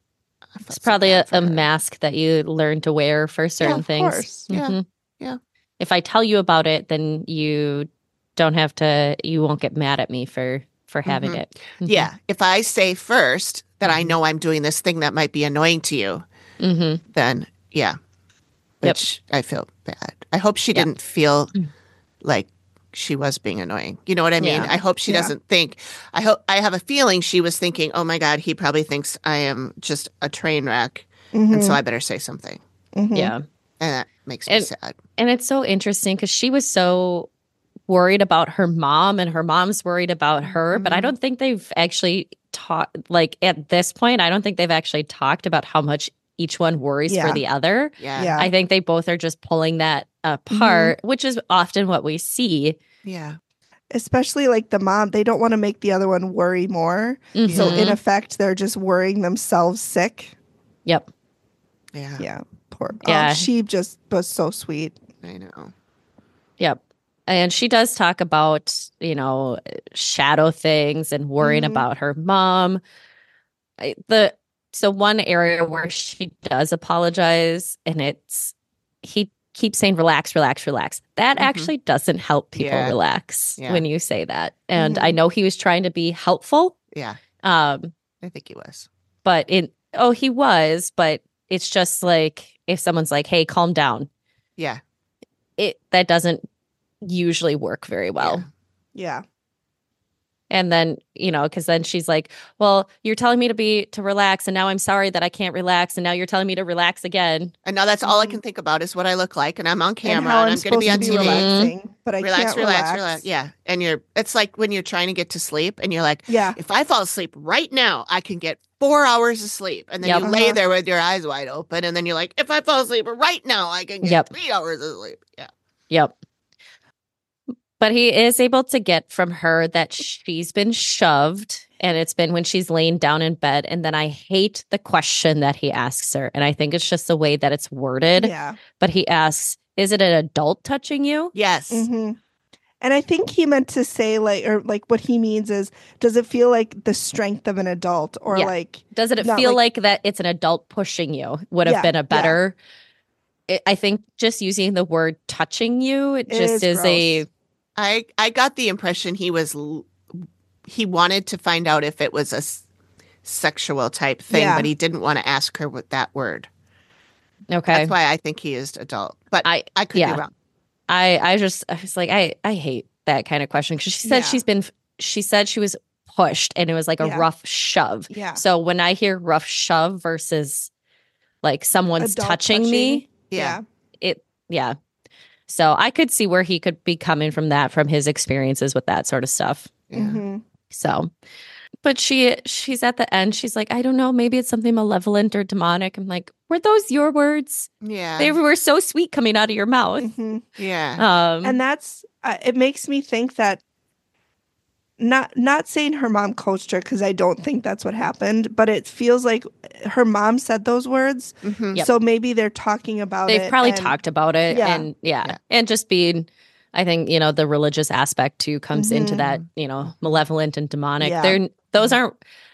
I felt It's so probably a, bad for a her. mask that you learn to wear for certain of things. course. Yeah, Mhm. yeah. If I tell you about it, then you don't have to. You won't get mad at me for for having Mhm. it. Mhm. Yeah. If I say first that I Mhm. know I'm doing this thing that might be annoying to you, Mhm. then yeah. Yep. Which I feel bad. I hope she Yeah. didn't feel Mm. like she was being annoying. You know what I mean? Yeah. I hope she Yeah. doesn't think I hope I have a feeling she was thinking, "Oh my god, he probably thinks I am just a train wreck, and so I better say something." Mhm. Yeah. And that makes me And- sad. And it's so interesting because she was so worried about her mom and her mom's worried about her. But I Mhm. don't think they've actually talked, like at this point, I don't think they've actually talked about how much each one worries Yeah. for the other. Yeah. Yeah. I think they both are just pulling that apart, which is often what we see. Yeah. Especially like the mom, they don't want to make the other one worry more. So Mhm. in effect, they're just worrying themselves sick. Yep. Yeah. Yeah, poor. Yeah. Oh, she just was so sweet. I know. Yep. And she does talk about, you know, shadow things and worrying Mhm. about her mom. I, the So one area where she does apologize, and it's he keeps saying relax, relax, relax. That Mhm. actually doesn't help people Yeah. relax Yeah. when you say that. And Mhm. I know he was trying to be helpful. Yeah, Um, I think he was. but in oh, he was, but it's just like if someone's like, hey, calm down, Yeah. it that doesn't usually work very well. Yeah. Yeah. And then, you know, because then she's like, well, you're telling me to be to relax, and now I'm sorry that I can't relax, and now you're telling me to relax again. And now that's all I Mhm. can think about is what I look like, and I'm on And camera, how and I'm I'm, going to supposed be to on be T V. relaxing, but I Relax, can't relax, relax. relax. Yeah, and you're. It's like when you're trying to get to sleep, and you're like, Yeah. if I fall asleep right now, I can get four hours of sleep, and then Yep. you lay Uh-huh. there with your eyes wide open, and then you're like, if I fall asleep right now, I can get Yep. three hours of sleep. Yeah. Yep. But he is able to get from her that she's been shoved, and it's been when she's laying down in bed. And then I hate the question that he asks her. And I think it's just the way that it's worded. Yeah. But he asks, is it an adult touching you? Yes. hmm And I think he meant to say like, or like what he means is, does it feel like the strength of an adult, or Yeah. like, Does it Not feel like- like, that it's an adult pushing you would have Yeah, been a yeah. better. I I think just using the word touching you, it It just is is a. gross. I I got the impression he was l- he wanted to find out if it was a s- sexual type thing, Yeah. but he didn't want to ask her with that word. Okay. That's why I think he used adult. But I, I could yeah. be wrong. I I just I was like I I hate that kind of question because she said Yeah. she's been she said she was pushed and it was like a Yeah. rough shove. Yeah. So when I hear rough shove versus like someone's Adult touching, me, Yeah. it yeah. So I could see where he could be coming from that from his experiences with that sort of stuff. Yeah. Mhm. So but she she's at the end, she's like, I don't know, maybe it's something malevolent or demonic. I'm like, were those your words? Yeah. They were so sweet coming out of your mouth. Mhm. yeah. Um And that's uh, it makes me think that not not saying her mom coached her, because I don't think that's what happened, but it feels like her mom said those words. Mhm. Yep. So maybe they're talking about They've it. probably and- talked about it Yeah. and yeah. Yeah. And just being I think, you know, the religious aspect too comes into Mhm. that, you know, malevolent and demonic. Yeah. They're those Mhm. aren't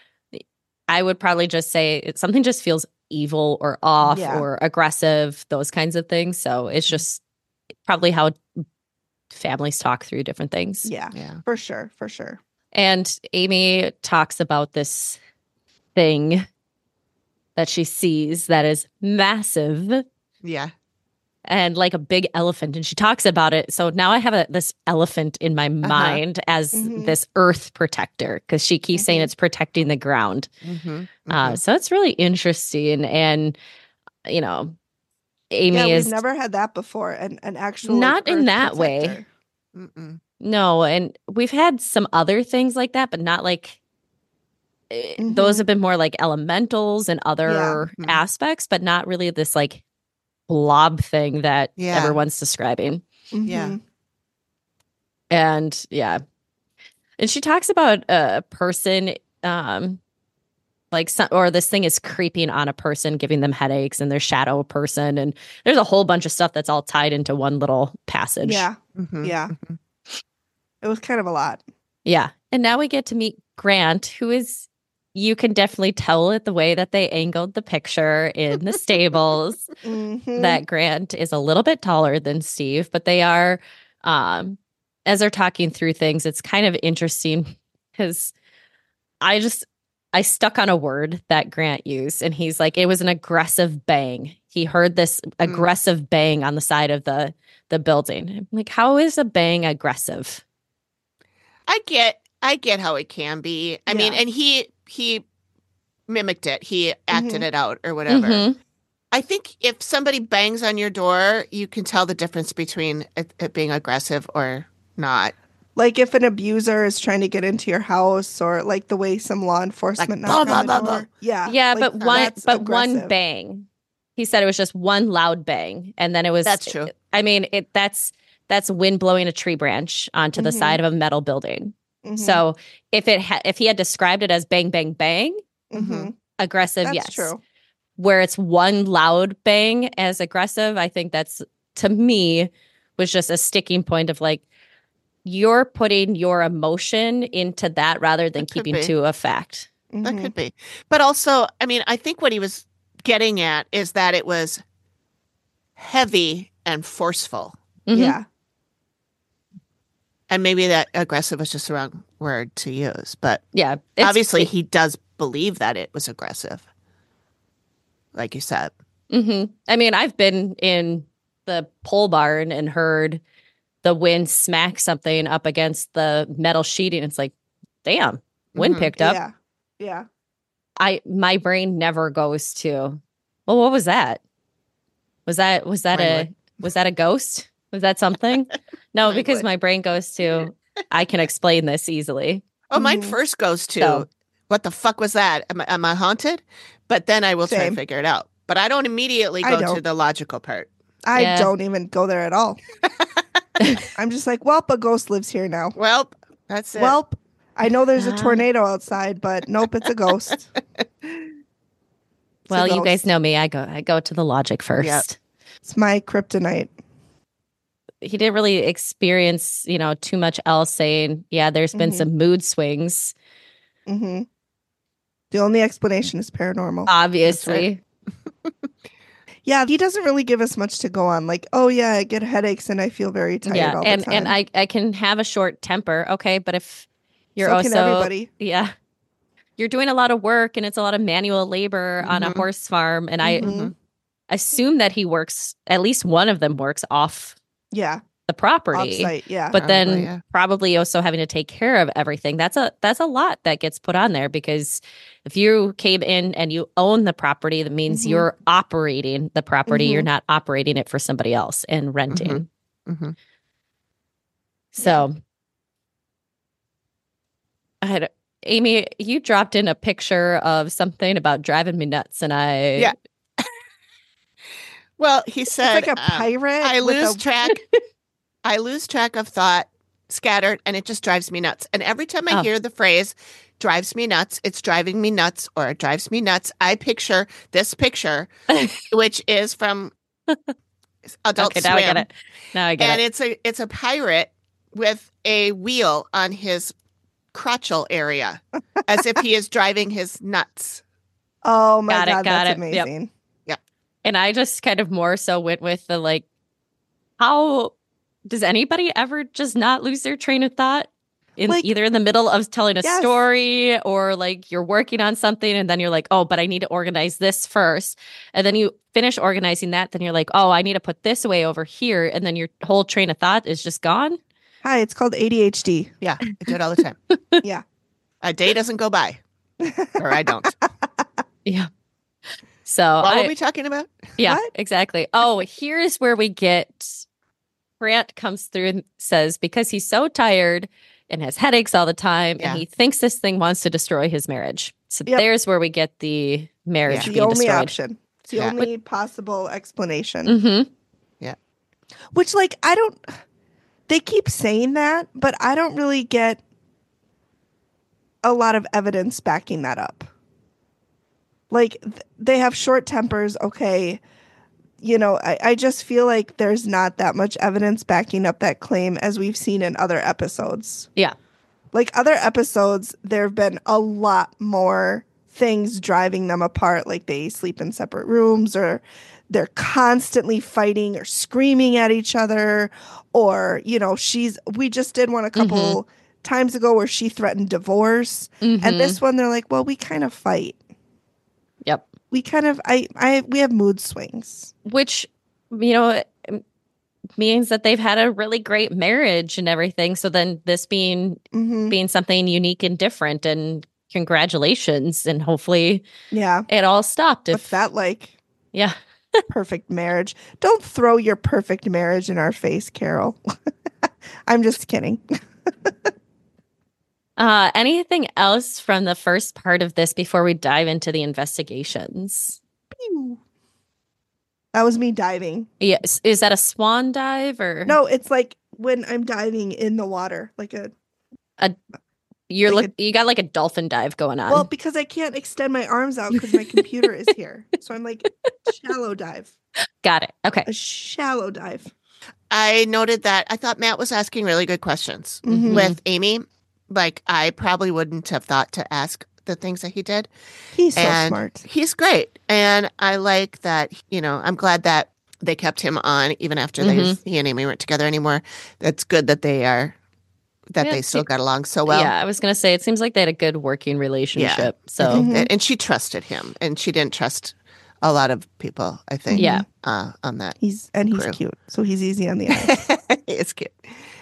I would probably just say it, something just feels evil or off Yeah. or aggressive, those kinds of things. So it's just probably how families talk through different things. Yeah, Yeah. for sure, for sure. And Amy talks about this thing that she sees that is massive Yeah. and like a big elephant. And she talks about it. So now I have a, this elephant in my Uh-huh. mind as Mhm. this earth protector because she keeps saying Mhm. it's protecting the ground. Mhm. Uh, Mhm. so it's really interesting. And, you know, Amy Yeah, is we've never had that before. An an actual like, Not in earth that way. protector. Mm-mm. no. And we've had some other things like that, but not like. eh, Those Mhm. have been more like elementals and other Mhm. aspects, but not really this like blob thing that Yeah. everyone's describing. Yeah. Mhm. And yeah. And she talks about a person, um, like, some, or this thing is creeping on a person, giving them headaches, and their shadow person. And there's a whole bunch of stuff that's all tied into one little passage. Yeah, Mhm. yeah. It was kind of a lot. Yeah. And now we get to meet Grant, who is, you can definitely tell it the way that they angled the picture in the stables Mhm. that Grant is a little bit taller than Steve, but they are, um, as they're talking through things, it's kind of interesting because I just, I stuck on a word that Grant used, and he's like, it was an aggressive bang. He heard this aggressive bang on the side of the the building. I'm like, how is a bang aggressive? I get I get how it can be. I mean, Yeah. and he he mimicked it. He acted Mhm. it out or whatever. Mhm. I think if somebody bangs on your door, you can tell the difference between it, it being aggressive or not. Like if an abuser is trying to get into your house, or like the way some law enforcement Like, knock blah, on the blah, door. blah, blah. Yeah, Yeah, like, but one that's but one aggressive. bang. He said it was just one loud bang, and then it was. That's true. I mean, it that's that's wind blowing a tree branch onto the Mhm. side of a metal building. Mhm. So if it ha- if he had described it as bang bang bang, Mhm. aggressive, That's yes. true. Where it's one loud bang as aggressive, I think that's, to me, was just a sticking point of like, you're putting your emotion into that rather than It could keeping be. to a fact. That Mhm. could be. But also, I mean, I think what he was getting at is that it was heavy and forceful. Mhm. Yeah. And maybe that aggressive was just the wrong word to use. But Yeah. It's, obviously, he does believe that it was aggressive. Like you said. hmm I mean, I've been in the pole barn and heard the wind smack something up against the metal sheeting. It's like, damn, wind Mhm. picked up. Yeah. Yeah. I my brain never goes to, well, what was that? Was that was that Mine a would. was that a ghost? Was that something? No, Mine because would. my brain goes to, I can explain this easily. Oh, mine Mhm. first goes to, So- what the fuck was that? Am I, am I haunted? But then I will try Same. to figure it out. But I don't immediately I go to don't. the logical part. I Yeah. don't even go there at all. I'm just like, welp, a ghost lives here now. Well, that's it. Welp, I know there's a Ah. tornado outside, but nope, it's a ghost. It's a Well, you guys ghost. know me. I go I go to the logic first. Yep. It's my kryptonite. He didn't really experience, you know, too much else saying, yeah, there's been Mhm. some mood swings, hmm The only explanation is paranormal. obviously. Yeah, he doesn't really give us much to go on. Like, oh yeah, I get headaches and I feel very tired Yeah, all and the time. and I I can have a short temper, okay, but if you're so also can everybody. yeah, you're doing a lot of work and it's a lot of manual labor on a Mhm. horse farm, and I Mhm. assume that he works, at least one of them works off Yeah, the property, offsite. Yeah, but then Probably, yeah. probably also having to take care of everything. That's a that's a lot that gets put on there, because if you came in and you own the property, that means Mhm. you're operating the property. You're Mhm. not operating it for somebody else and renting. hmm So I had Amy, you dropped in a picture of something about driving me nuts, and I Yeah. Well, he it's said, like a um, pirate. I with lose a- track. I lose track of thought, scattered, and it just drives me nuts. And every time I Oh. hear the phrase "drives me nuts," it's driving me nuts, or it drives me nuts. I picture this picture, which is from Adult okay, now Swim, I get it. Now I get and it. it's a it's a pirate with a wheel on his crotchal area, as if he is driving his nuts. Oh my Got it, god, got that's it. Yep. amazing. And I just kind of more so went with the like, how does anybody ever just not lose their train of thought in Like- either in the middle of telling a Yes. story, or like you're working on something and then you're like, oh, but I need to organize this first. And then you finish organizing that. Then you're like, oh, I need to put this away over here. And then your whole train of thought is just gone. Hi, it's called A D H D. Yeah, I do it all the time. Yeah. A day doesn't go by, or I don't. Yeah. So What I, were we talking about? yeah, What? exactly. Oh, here's where we get Grant comes through and says, because he's so tired and has headaches all the time, Yeah. and he thinks this thing wants to destroy his marriage. So Yep. there's where we get the marriage It's the being only destroyed. option. It's the Yeah. only possible explanation. Mm-hmm. Which, like, I don't. They keep saying that, but I don't really get a lot of evidence backing that up. Like, th- they have short tempers, okay. You know, I, I just feel like there's not that much evidence backing up that claim as we've seen in other episodes. Yeah. Like, other episodes, there have been a lot more things driving them apart. Like, they sleep in separate rooms, or they're constantly fighting or screaming at each other, or, you know, she's, we just did one a couple times ago where she threatened divorce. Mhm. And this one, they're like, well, we kind of fight. Yep. We kind of, I, I, we have mood swings. Which, you know, m- means that they've had a really great marriage and everything. So then this being hmm being something unique and different, and congratulations, and hopefully Yeah. it all stopped. If What's that like? Yeah. Perfect marriage. Don't throw your perfect marriage in our face, Carol. I'm just kidding. Uh, anything else from the first part of this before we dive into the investigations? Pew. That was me diving. Yes. Is that a swan dive, or No, it's like when I'm diving in the water, like a you're like look you got like a dolphin dive going on? well, because I can't extend my arms out because my computer is here. So I'm like shallow dive, Got it. Okay. a shallow dive. I noted that I thought Matt was asking really good questions Mhm. with Amy. Like, I probably wouldn't have thought to ask the things that he did. He's so And smart. He's great. And I like that, you know, I'm glad that they kept him on even after they Mhm. he and Amy weren't together anymore. That's good that they are that Yeah, they still see- got along so well. yeah, I was gonna say it seems like they had a good working relationship. I So think Mhm. that- and she trusted him, and she didn't trust a lot of people, I think. Yeah. uh, on that. He's and he's Crew. cute, so he's easy on the eyes. It's cute.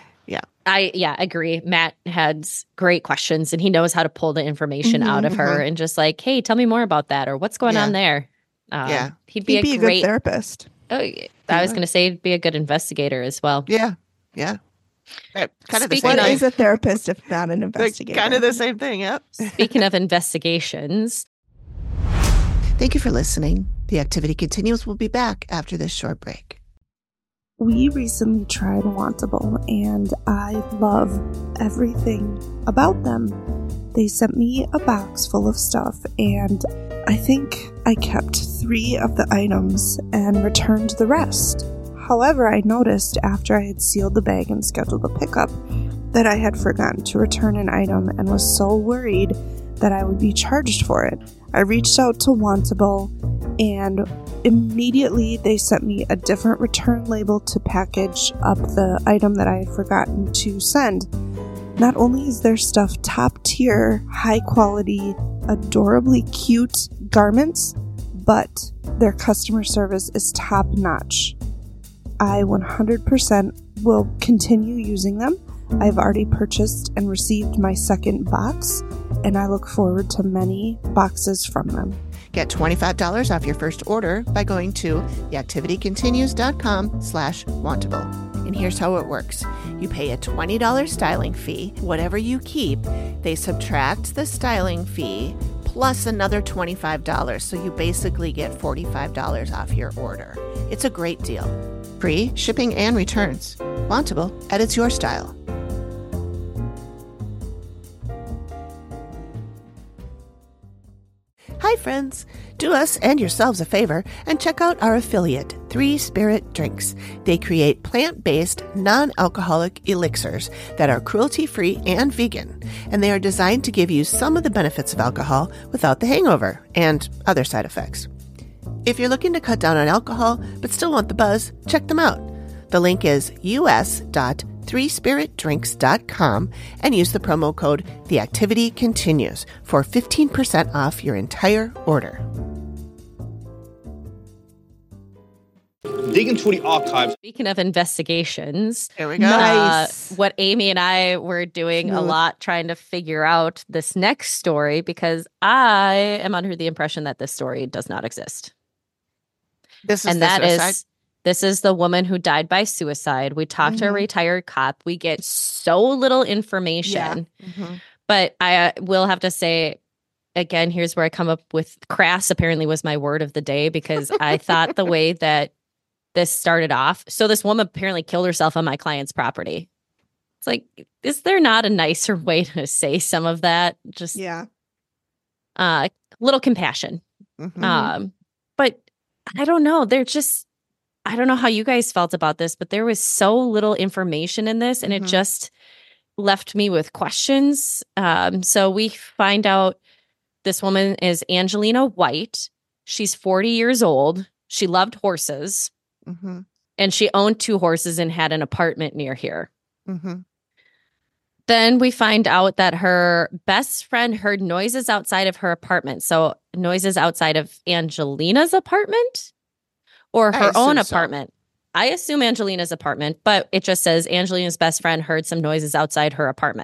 I yeah, agree. Matt had s- great questions and he knows how to pull the information out of her Mhm. and just like, hey, tell me more about that or what's going Yeah. on there. Um, Yeah. He'd be, He'd be a a great good therapist. Oh, yeah, I was would. gonna say he'd be a good investigator as well. Yeah, yeah. Uh, Kind of the Speaking same What of- is a therapist if not an thing. investigator? Kind of the same thing. Yep. Speaking of investigations, Thank you for listening. The activity continues. We'll be back after this short break. We recently tried Wantable and I love everything about them. They sent me a box full of stuff and I think I kept three of the items and returned the rest. However, I noticed after I had sealed the bag and scheduled the pickup that I had forgotten to return an item and was so worried that I would be charged for it. I reached out to Wantable and immediately they sent me a different return label to package up the item that I had forgotten to send. Not only is their stuff top tier, high quality, adorably cute garments, but their customer service is top notch. I one hundred percent will continue using them. I've already purchased and received my second box, and I look forward to many boxes from them. Get twenty-five dollars off your first order by going to theactivitycontinues.com slash wantable. And here's how it works. You pay a twenty dollars styling fee. Whatever you keep, they subtract the styling fee plus another twenty-five dollars. So you basically get forty-five dollars off your order. It's a great deal. Free shipping and returns. Wantable edits your style. Hi, friends. Do us and yourselves a favor and check out our affiliate, Three Spirit Drinks. They create plant-based, non-alcoholic elixirs that are cruelty-free and vegan, and they are designed to give you some of the benefits of alcohol without the hangover and other side effects. If you're looking to cut down on alcohol but still want the buzz, check them out. The link is u s dot three spirit drinks dot com and use the promo code TheActivityContinues for fifteen percent off your entire order. Dig into the archives. speaking of investigations, There we go. Nice. uh, what Amy and I were doing a Smooth. lot trying to figure out this next story because I am under the impression that this story does not exist. This is and the that is suicide. this is the woman who died by suicide. We talked to a Mhm. retired cop. We get so little information, Mhm. but I uh, will have to say again, here's where I come up with crass apparently was my word of the day because I thought the way that this started off. So this woman apparently killed herself on my client's property. It's like, is there not a nicer way to say some of that? Just Yeah. uh little compassion. Mhm. Um, but I don't know. They're just, I don't know how you guys felt about this, but there was so little information in this and Mhm. it just left me with questions. Um, so we find out this woman is Angelina White. She's forty years old. She loved horses Mhm. and she owned two horses and had an apartment near here. Mhm. Then we find out that her best friend heard noises outside of her apartment. So noises outside of Angelina's apartment or I her own assume so. apartment. I assume Angelina's apartment, but it just says Angelina's best friend heard some noises outside her apartment.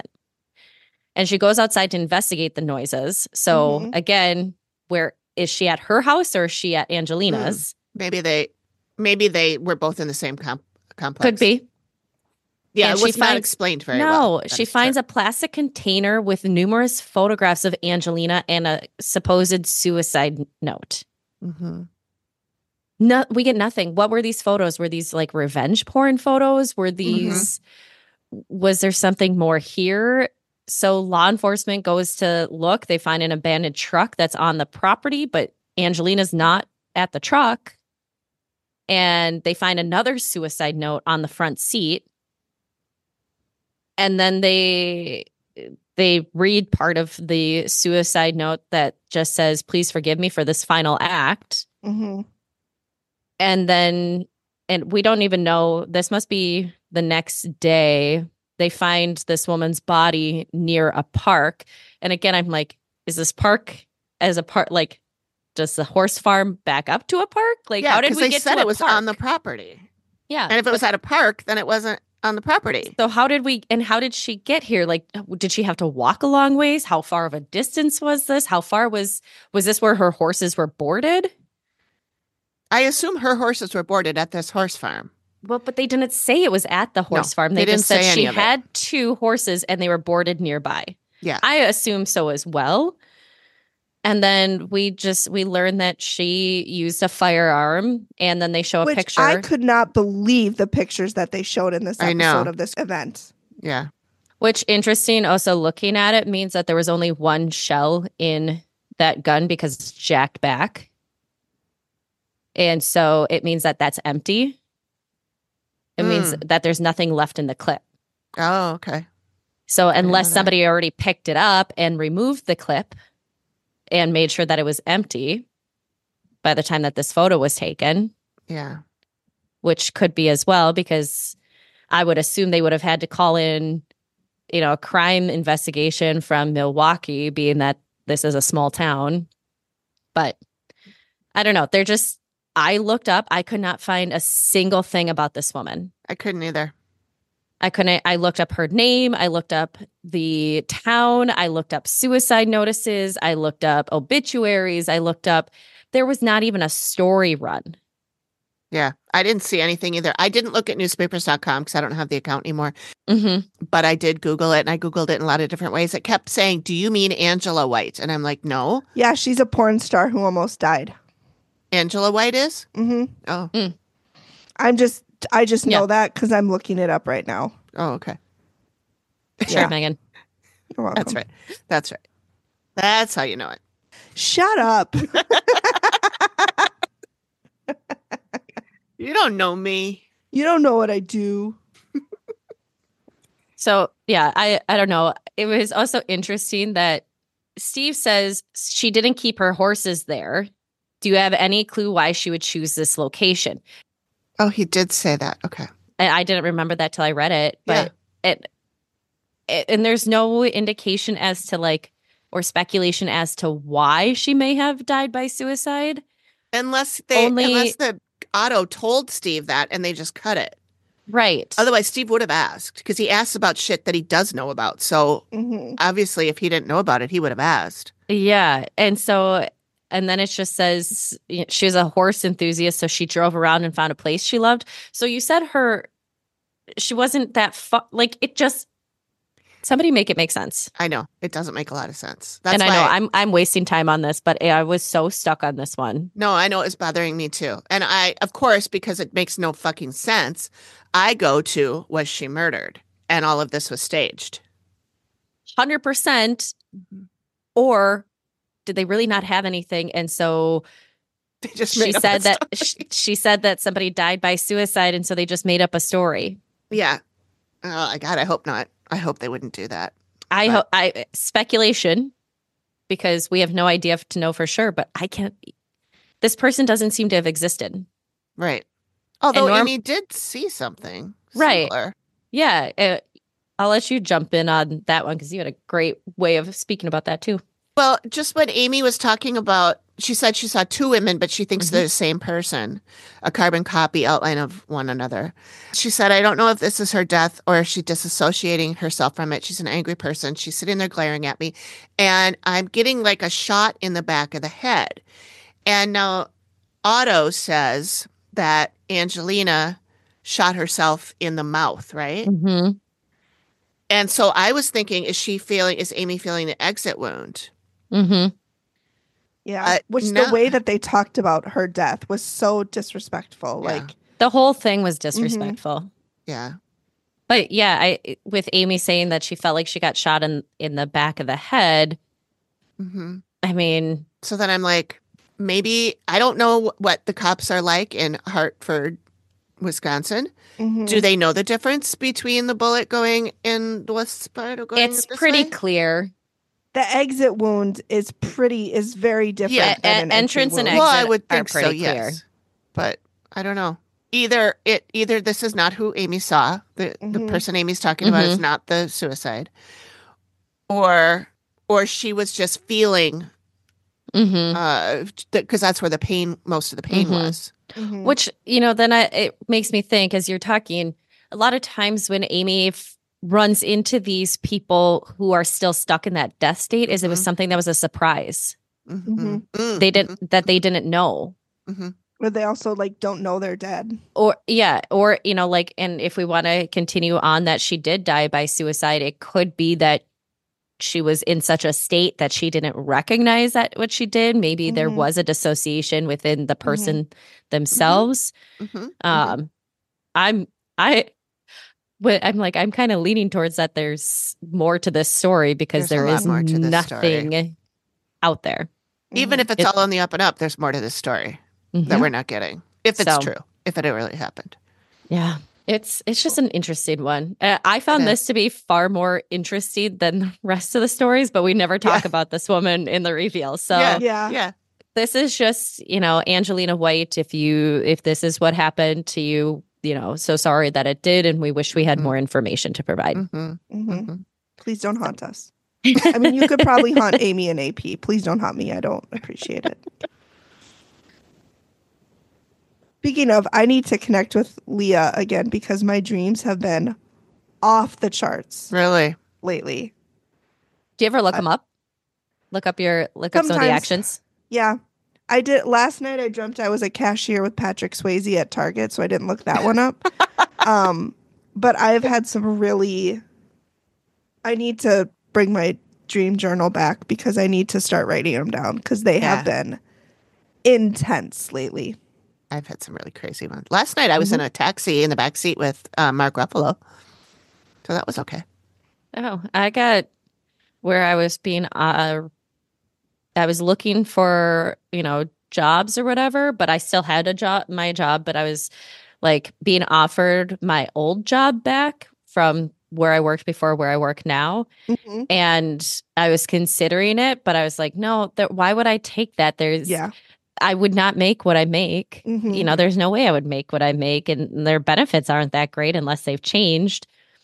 And she goes outside to investigate the noises. So Mhm. again, where is she at her house or is she at Angelina's? Maybe they, maybe they were both in the same comp- complex. Could be. Yeah, And it she was not finds- explained very no, well. she finds a plastic container with numerous photographs of Angelina and a supposed suicide note. Mm-hmm. No, we get nothing. What were these photos? Were these like revenge porn photos? Were these, was there something more here? So law enforcement goes to look. They find an abandoned truck that's on the property, but Angelina's not at the truck. And they find another suicide note on the front seat. And then they they read part of the suicide note that just says, please forgive me for this final act. Mm-hmm. And then, and we don't even know, this must be the next day. They find this woman's body near a park. And again, I'm like, is this park as a park? Like, does the horse farm back up to a park? Like, Yeah, how did 'cause we they get said to a it was park? on the property. Yeah. And if it was at a park, then it wasn't on the property. So how did we, and how did she get here? Like, did she have to walk a long ways? How far of a distance was this? How far was, was this where her horses were boarded? I assume her horses were boarded at this horse farm. Well, but they didn't say it was at the horse No, farm. they They, didn't just said say any she of it. had two horses and they were boarded nearby. Yeah. I assume so as well. And then we just, we learned that she used a firearm, and then they show a Which picture. I could not believe the pictures that they showed in this I know. episode of this event. Yeah. Which, interesting, also looking at it, means that there was only one shell in that gun because it's jacked back. And so it means that that's empty. It means that there's nothing left in the clip. Oh, okay. So didn't know unless that. somebody already picked it up and removed the clip and made sure that it was empty by the time that this photo was taken, Yeah. which could be as well, because I would assume they would have had to call in, you know, a crime investigation from Milwaukee, being that this is a small town. But I don't know. They're just, I looked up, I could not find a single thing about this woman. I couldn't either. I couldn't, I looked up her name. I looked up the town. I looked up suicide notices. I looked up obituaries. I looked up, there was not even a story run. Yeah. I didn't see anything either. I didn't look at newspapers dot com because I don't have the account anymore. Mm-hmm. But I did Google it, and I Googled it in a lot of different ways. It kept saying, do you mean Angela White? And I'm like, no. Yeah, she's a porn star who almost died. Angela White is? Mm-hmm. Oh. I'm just, I just know Yeah. that because I'm looking it up right now. Oh, okay. Sure, Yeah. Megan. You're welcome. That's right. That's right. That's how you know it. Shut up. You don't know me. You don't know what I do. So yeah, I, I don't know. It was also interesting that Steve says she didn't keep her horses there. Do you have any clue why she would choose this location? Oh, he did say that. Okay. And I didn't remember that till I read it, but it, it, and there's no indication as to like, or speculation as to why she may have died by suicide. Unless they, Only- unless the Otto told Steve that and they just cut it. Right. Otherwise, Steve would have asked because he asks about shit that he does know about. So Mm-hmm. obviously, if he didn't know about it, he would have asked. Yeah. And so, and then it just says you know, she was a horse enthusiast. So she drove around and found a place she loved. So you said her, she wasn't that fu- like it just, somebody make it make sense. I know it doesn't make a lot of sense. That's and I why know I'm, I'm wasting time on this, but I was so stuck on this one. No, I know it's bothering me too. And I, of course, because it makes no fucking sense, I go to, was she murdered? And all of this was staged. one hundred percent. Or did they really not have anything? And so They just she made up said a that story. she, she said that somebody died by suicide. And so they just made up a story. Yeah. Oh, God, I hope not. I hope they wouldn't do that. I But- hope I speculation because we have no idea to know for sure, but I can't. This person doesn't seem to have existed. Right. Although Norm- Amy did see something. Right. Similar. Yeah. uh, I'll let you jump in on that one because you had a great way of speaking about that too. Well, just when Amy was talking about, she said she saw two women, but she thinks Mhm. they're the same person, a carbon copy outline of one another. She said, I don't know if this is her death or if she's disassociating herself from it. She's an angry person. She's sitting there glaring at me, and I'm getting like a shot in the back of the head. And now Otto says that Angelina shot herself in the mouth, right? Mm-hmm. And so I was thinking, is she feeling, is Amy feeling the exit wound? Mm-hmm. Yeah. Uh, Which no- the way that they talked about her death was so disrespectful. Yeah. Like, The whole thing was disrespectful. Yeah. But yeah, I with Amy saying that she felt like she got shot in in the back of the head. hmm I mean, So then I'm like, maybe I don't know what the cops are like in Hartford, Wisconsin. Mhm. Do they know the difference between the bullet going in the west part or going It's this pretty way? clear. The exit wound is pretty is very different Yeah, than e- an entry entrance and wound. Well, I exit would are think so, pretty clear. yes. But I don't know. Either it either this is not who Amy saw. The the Mhm. person Amy's talking about is Mhm. not the suicide. Or or she was just feeling hmm uh because that's where the pain most of the pain Mhm. was. Mhm. Which, you know, then I, it makes me think as you're talking, a lot of times when Amy f- runs into these people who are still stuck in that death state is it was Mhm. something that was a surprise. Mhm. Mm, They didn't, that they didn't know. mhm. But they also like don't know they're dead. Or, yeah, or, you know, like, and if we want to continue on that she did die by suicide, it could be that she was in such a state that she didn't recognize that what she did. Maybe there Mhm. was a dissociation within the person themselves. Mhm. Um, I'm, I, But I'm like, I'm kind of leaning towards that there's more to this story because There's a there lot is more to this story. nothing out there. Even if it's It- all on the up and up, there's more to this story that Mhm. we're not getting. If it's So- true. If it really happened. Yeah. It's it's just an interesting one. Uh, I found It this to be far more interesting than the rest of the stories, but we never talk Yeah. about this woman in the reveal. So Yeah. Yeah. Yeah. this is just, you know, Angelina White. If you if this is what happened to you, you know, so sorry that it did, and we wish we had Mhm. more information to provide. Mm-hmm. Mhm. Mhm. Please don't haunt us. I mean, you could probably haunt Amy and A P. Please don't haunt me. I don't appreciate it. Speaking of, I need to connect with Leah again because my dreams have been off the charts Really? lately. Do you ever look I- them up? Look up your look up some of the Sometimes. actions. Yeah. I did last night. I dreamt I was a cashier with Patrick Swayze at Target, so I didn't look that one up. um, but I've had some really. I need to bring my dream journal back because I need to start writing them down because they have Yeah. been intense lately. I've had some really crazy ones. Last night I was in a taxi in the back seat with uh, Mark Ruffalo. So that was okay. Oh, I got where I was being uh I was looking for, you know, jobs or whatever, but I still had a job, my job, but I was like being offered my old job back from where I worked before where I work now. Mhm. And I was considering it, but I was like, no, that why would I take that? There's Yeah. I would not make what I make. Mhm. You know, there's no way I would make what I make, and their benefits aren't that great unless they've changed.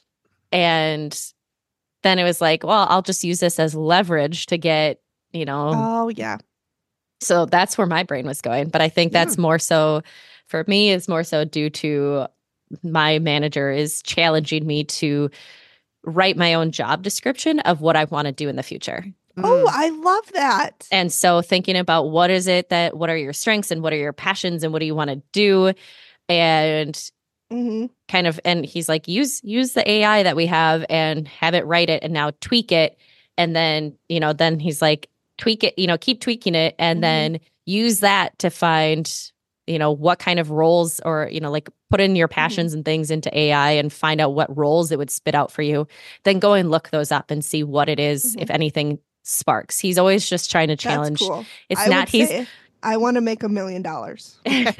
And then it was like, well, I'll just use this as leverage to get, you know, Oh yeah. so that's where my brain was going. But I think that's more so for me, it's more so due to my manager is challenging me to write my own job description of what I want to do in the future. Oh, Mm. I love that. And so thinking about what is it that, what are your strengths and what are your passions and what do you want to do? And hmm kind of, and he's like, use, use the A I that we have and have it write it and now tweak it. And then, you know, then he's like, tweak it, you know, keep tweaking it and Mhm. then use that to find, you know, what kind of roles or, you know, like put in your passions and things into A I and find out what roles it would spit out for you. Then go and look those up and see what it is, Mhm. if anything sparks. He's always just trying to challenge. That's cool. It's I not, would he's, say I want to make a million dollars.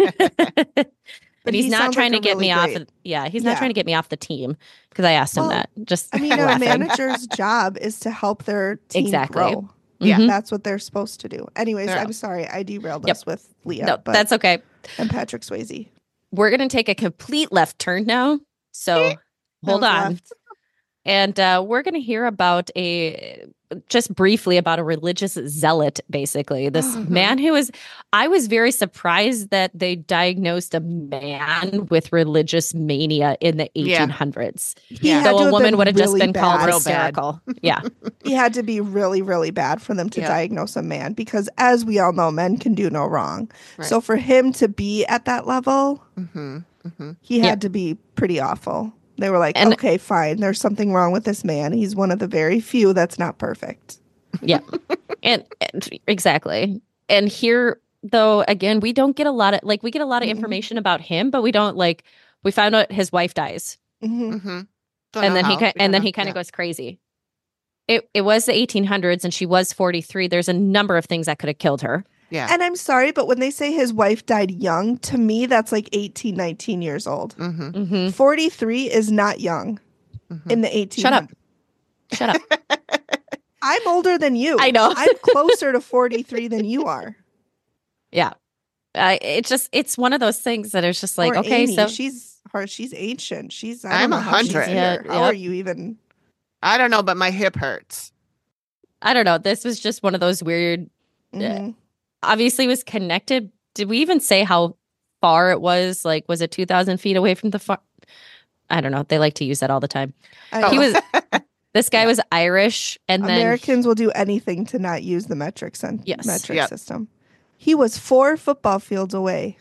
but But he's he not sounds trying like to a get really me off great- of, yeah, he's Yeah. not trying to get me off the team because I asked him Well, that. Just I mean, a laughing. manager's job is to help their team Exactly. grow. Yeah. Mhm. That's what they're supposed to do. Anyways, They're- I'm sorry I derailed Yep. us with Leah, No, but that's okay. and Patrick Swayze. We're going to take a complete left turn now. So hold That was on. left. And uh, we're going to hear about a, just briefly about a religious zealot, basically. This Mhm. man who was, I was very surprised that they diagnosed a man with religious mania in the Yeah. eighteen hundreds. He Yeah. had So to a have woman been would have just really been called bad. Real bad. hysterical. Yeah. He had to be really, really bad for them to Yeah. diagnose a man because, as we all know, men can do no wrong. Right. So for him to be at that level, Mm-hmm. Mm-hmm. he had Yep. to be pretty awful. They were like, And- okay, fine. There's something wrong with this man. He's one of the very few that's not perfect. Yeah. and, and exactly. And here, though, again, we don't get a lot of, like, we get a lot of Mhm. information about him, but we don't, like, we found out his wife dies. hmm Mm-hmm. and then he ki- and then he kind of goes crazy. It it was the eighteen hundreds and she was forty-three. There's a number of things that could have killed her. Yeah. And I'm sorry, but when they say his wife died young, to me, that's like eighteen, nineteen years old. Mm-hmm. Mm-hmm. forty-three is not young Mm-hmm. in the eighteen Shut hundreds. up. Shut up. I'm older than you. I know. I'm closer to forty-three than you are. Yeah. I it just, it's one of those things that it's just like, Or okay, Amy, so she's her. She's ancient. She's. I I'm don't know how she's one hundred. here. Yeah, How yep. are you even? I don't know, but my hip hurts. I don't know. This was just one of those weird, Mhm. obviously was connected. Did we even say how far it was? Like, was it two thousand feet away from the far? I don't know. They like to use that all the time. I He know. was, this guy was Irish, and then Americans will do anything to not use the metric sen- Yes. metric Yep. system. He was four football fields away.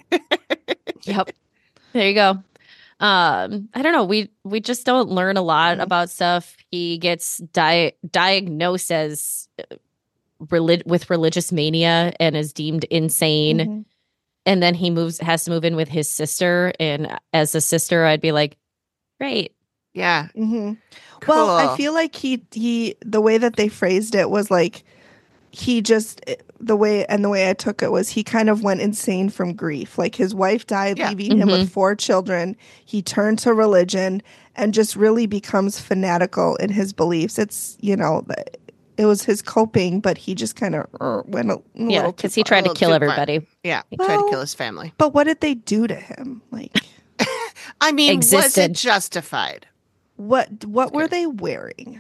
Yep. There you go. Um, I don't know. We we just don't learn a lot Mhm. about stuff. He gets di- diagnosed as uh, relig- with religious mania and is deemed insane. Mhm. And then he moves has to move in with his sister. And as a sister, I'd be like, great. Yeah. Mhm. Cool. Well, I feel like he he the way that they phrased it was like he just the way and the way I took it was he kind of went insane from grief. Like his wife died, Yeah. leaving him Mhm. with four children. He turned to religion and just really becomes fanatical in his beliefs. It's you know th- it was his coping, but he just kind of uh, went a, a Yeah, little too because he far. tried to little kill too far. everybody. Yeah. He tried to Well- kill his family. But what did they do to him? Like I mean, was Existed. it justified? what what were they wearing?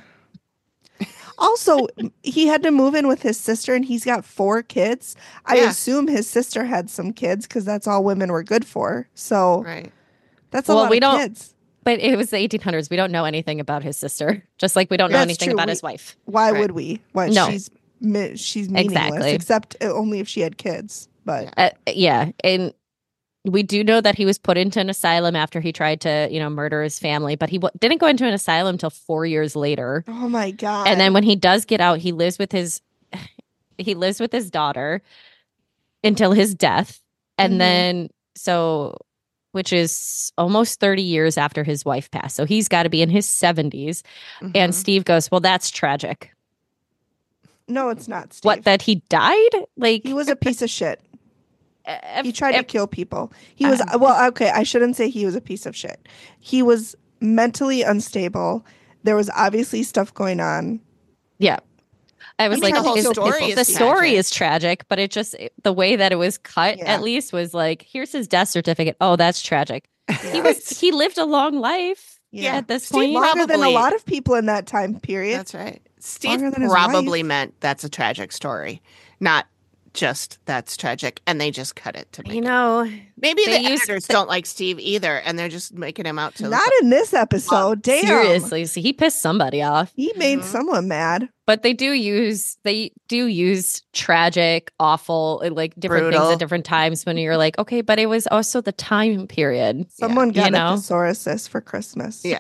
Also, he had to move in with his sister and he's got four kids. I Yeah. assume his sister had some kids because that's all women were good for. So Right. that's a Well, lot we of don't- kids. But it was the eighteen hundreds. We don't know anything about his sister, just like we don't know That's anything true. about We- his wife. Why Right. would we? What No. she's mi- she's meaningless, Exactly. except uh, only if she had kids. But Uh, yeah, and we do know that he was put into an asylum after he tried to, you know, murder his family. But he w- didn't go into an asylum until four years later. oh my god! And then when he does get out, he lives with his he lives with his daughter until his death, and Mhm. then so which is almost thirty years after his wife passed. So he's got to be in his seventies. And Mhm. Steve goes, "Well, that's tragic. no, it's not. Steve. What, that he died? Like He was a piece of shit. if- He tried to if- kill people. He was Um, well, okay, I shouldn't say he was a piece of shit. He was mentally unstable. There was obviously stuff going on. Yeah. I was mean, like, the whole is- story is- is the story tragic. is tragic, but it just the way that it was cut Yeah. at least was like, here's his death certificate. Oh, that's tragic. He Yeah. was he lived a long life Yeah. at this Steve point. Rob- Longer than a Probably- lot of people in that time period. That's right. Steve Longer than his probably wife. meant that's a tragic story, not just that's tragic, and they just cut it to make You it. know, Maybe they the use- editors don't like Steve either, and they're just making him out to Not in this episode. Damn. seriously, see, he pissed somebody off. He made Mhm. someone mad. But they do use they do use tragic, awful, and, like different things Brutal. at different times when you're like, okay, but it was also the time period. Someone you got know? a thesaurus for Christmas. Yeah.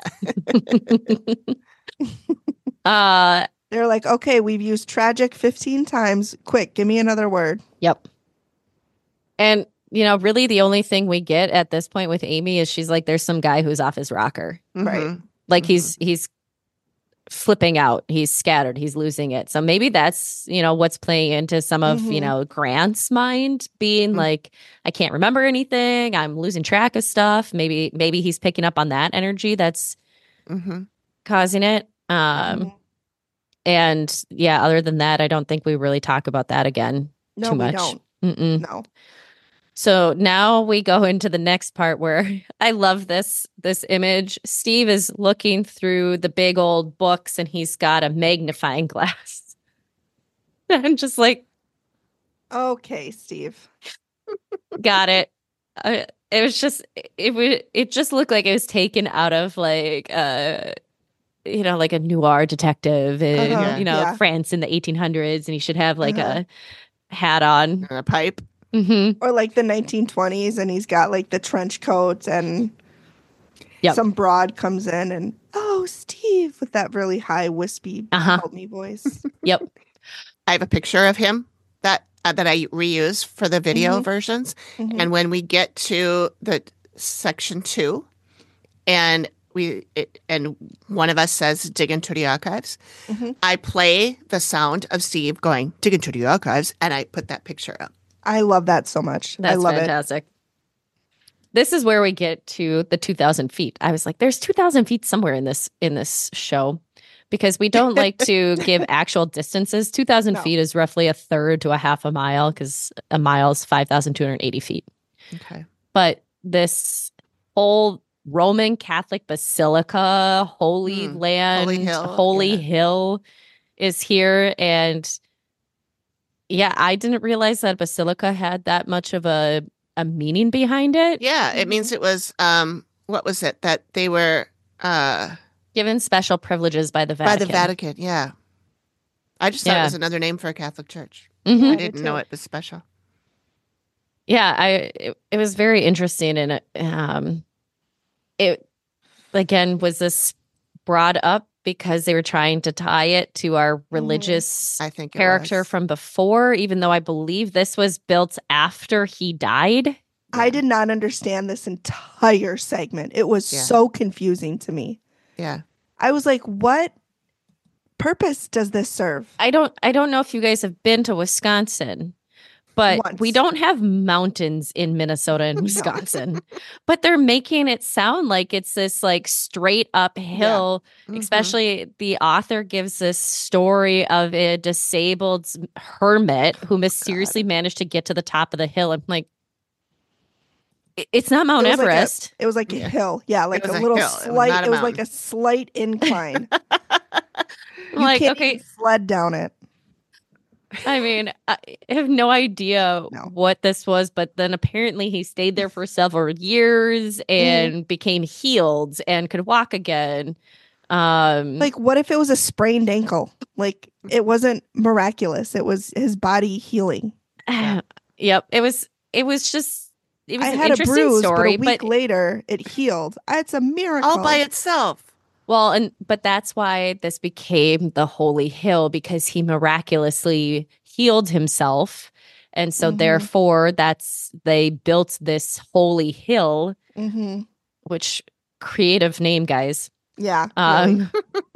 uh They're like, okay, we've used tragic fifteen times. Quick, give me another word. Yep. And, you know, really the only thing we get at this point with Amy is she's like, there's some guy who's off his rocker. Right. Mhm. Like he's he's flipping out. He's scattered. He's losing it. So maybe that's, you know, what's playing into some of, you Mhm. know, Grant's mind being Mhm. like, I can't remember anything. I'm losing track of stuff. Maybe, maybe he's picking up on that energy that's Mhm. causing it. Um Mhm. and yeah, other than that, I don't think we really talk about that again No, too we much. don't. Mm-mm. No. So now we go into the next part where I love this this image. Steve is looking through the big old books and he's got a magnifying glass. I'm just like, Okay, Steve. got it. Uh, it was just it would it just looked like it was taken out of like uh you know like a noir detective in Uh-huh, you know yeah. France in the eighteen hundreds, and he should have like Uh-huh. a hat on. And a pipe. hmm Or like the nineteen twenties, and he's got like the trench coat, and Yep. some broad comes in, and oh, Steve, with that really high, wispy, Uh-huh. help me voice. Yep. I have a picture of him that uh, that I reuse for the video Mhm. versions. Mhm. And when we get to the section two, and we it, and one of us says dig into the archives, Mm-hmm. I play the sound of Steve going dig into the archives, and I put that picture up. I love that so much. That's I love fantastic. This is where we get to the two thousand feet. I was like, there's two thousand feet somewhere in this in this show because we don't like to give actual distances. two thousand No. feet is roughly a third to a half a mile because a mile is five thousand two hundred eighty feet. Okay. But this whole Roman Catholic Basilica, Holy Hmm. Land, Holy Hill, Holy yeah. Hill is here. And yeah, I didn't realize that Basilica had that much of a, a meaning behind it. Yeah, it means it was um what was it that they were uh Given special privileges by the Vatican. by the Vatican, yeah. I just thought Yeah. it was another name for a Catholic church. Mhm. I I didn't did know too. it was special. Yeah, I it, it was very interesting, and it, um, it again was this brought up because they were trying to tie it to our religious I think it character was. from before, even though I believe this was built after he died. I did not understand this entire segment. It was Yeah. so confusing to me. Yeah. I was like, what purpose does this serve? I don't I don't know if you guys have been to Wisconsin, but Once. we don't have mountains in Minnesota and Wisconsin. But they're making it sound like it's this like straight up hill. Mhm. Especially the author gives this story of a disabled hermit who mysteriously managed to get to the top of the hill. I'm like, "I- it's not Mount It was like a- Everest. It was like a Yeah. hill. Yeah, like a was a little hill. It was slight. not a It was like mountain. a slight incline. I'm you like, can't okay, even sled down it. I mean, I have no idea No. what this was, but then apparently he stayed there for several years and became healed and could walk again. Um, Like, what if it was a sprained ankle? Like, it wasn't miraculous. It was his body healing. yep, it was. It was just. It was I an had a interesting bruise, story, but a week but later, it healed. It's a miracle. All by itself. well, and but that's why this became the Holy Hill because he miraculously healed himself, and so Mhm. therefore that's they built this Holy Hill, hmm which creative name, guys. Yeah. really. Um,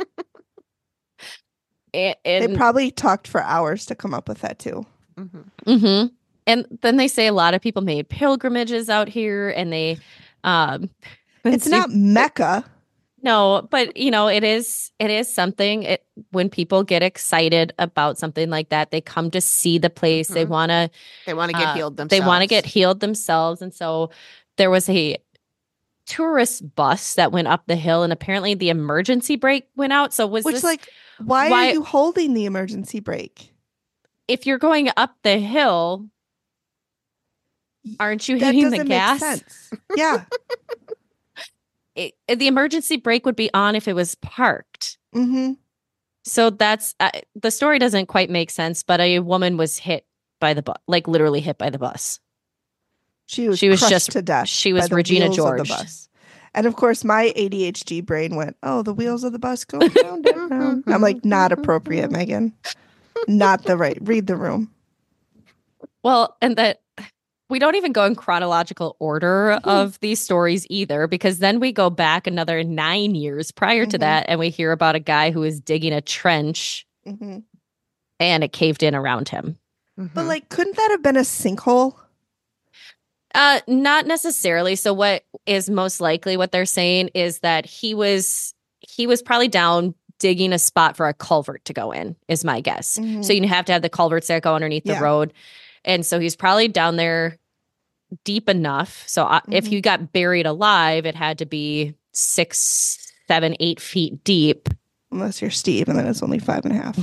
and, They and, probably talked for hours to come up with that, too. Mhm. mhm. And then they say a lot of people made pilgrimages out here, and they, um, It's see- not Mecca. no, but you know, it is it is something. It when people get excited about something like that, they come to see the place. They Mhm. want to They want to get uh, healed themselves. They want to get healed themselves, and so there was a tourist bus that went up the hill, and apparently the emergency brake went out. So was Which, this like, why, why- are you holding the emergency brake? if you're going up the hill? Aren't you That hitting doesn't the make gas? sense. Yeah. It, the emergency brake would be on if it was parked. hmm So that's uh, the story doesn't quite make sense. But a woman was hit by the bus, like literally hit by the bus. She was, She was crushed just- to death. she by was the Regina wheels of the George. bus. And of course, my A D H D brain went, "Oh, the wheels of the bus go down, down, down." I'm like, not appropriate, Megan. Not the right. Read the room. Well, and that we don't even go in chronological order Mhm. of these stories either, because then we go back another nine years prior to Mhm. that, and we hear about a guy who was digging a trench hmm and it caved in around him. Mhm. But like, couldn't that have been a sinkhole? Uh, not necessarily. So what is most likely what they're saying is that he was he was probably down digging a spot for a culvert to go in, is my guess. Mhm. So you have to have the culverts that go underneath Yeah. the road. And so he's probably down there deep enough. So uh, if Mhm. you got buried alive, it had to be six, seven, eight feet deep. Unless you're Steve, and then it's only five and a half.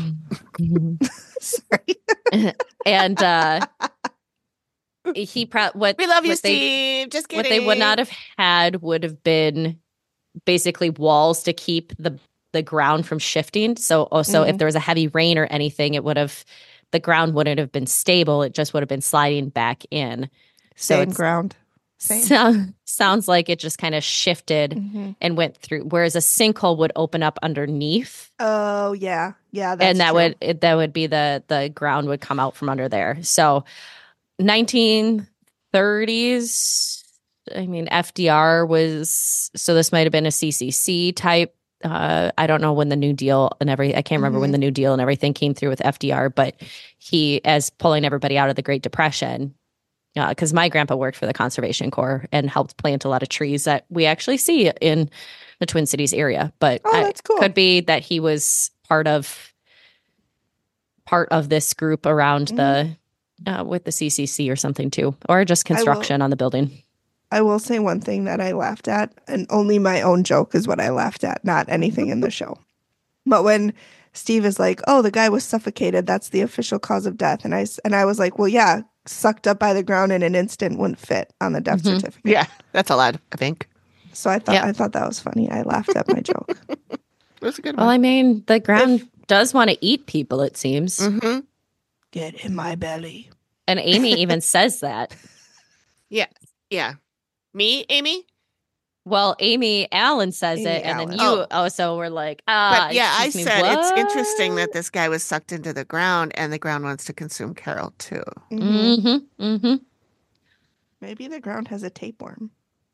Sorry. And uh he probably what we love you, what they- Steve. Just kidding. what they would not have had would have been basically walls to keep the the ground from shifting. So also if Mhm. there was a heavy rain or anything, it would have the ground wouldn't have been stable. It just would have been sliding back in. So Same it's- ground. Same. So, sounds like it just kind of shifted Mhm. and went through. Whereas a sinkhole would open up underneath, Oh yeah, yeah. That's and that true. would it, that would be the the ground would come out from under there. So nineteen thirties I mean, F D R was, so this might have been a C C C type. Uh, I don't know when the New Deal and every, I can't remember Mhm. when the New Deal and everything came through with F D R, but he, as pulling everybody out of the Great Depression, because my grandpa worked for the Conservation Corps and helped plant a lot of trees that we actually see in the Twin Cities area. But Oh, I- that's cool. could be that he was part of part of this group around the uh, with the C C C or something too, or just I will- construction on the building. I will say one thing that I laughed at, and only my own joke is what I laughed at, not anything in the show. But when Steve is like, "Oh, the guy was suffocated. That's the official cause of death," and I s- and I was like, "Well, yeah, sucked up by the ground in an instant wouldn't fit on the death Mhm. certificate." Yeah, that's allowed, I think. So I thought Yep. I thought that was funny. I laughed at my joke. It was a good Well, one. I mean, the ground does want to eat people, it seems. Mm-hmm. Get in my belly. And Amy even says that. Yeah. Yeah. Me, Amy? Well, Amy Allen says Amy it, and then Allen. you Oh. also were like, ah. But yeah, I excuse me, said it's what? interesting that this guy was sucked into the ground and the ground wants to consume Carol too. Mhm. Mm-hmm. Mm-hmm. Maybe the ground has a tapeworm.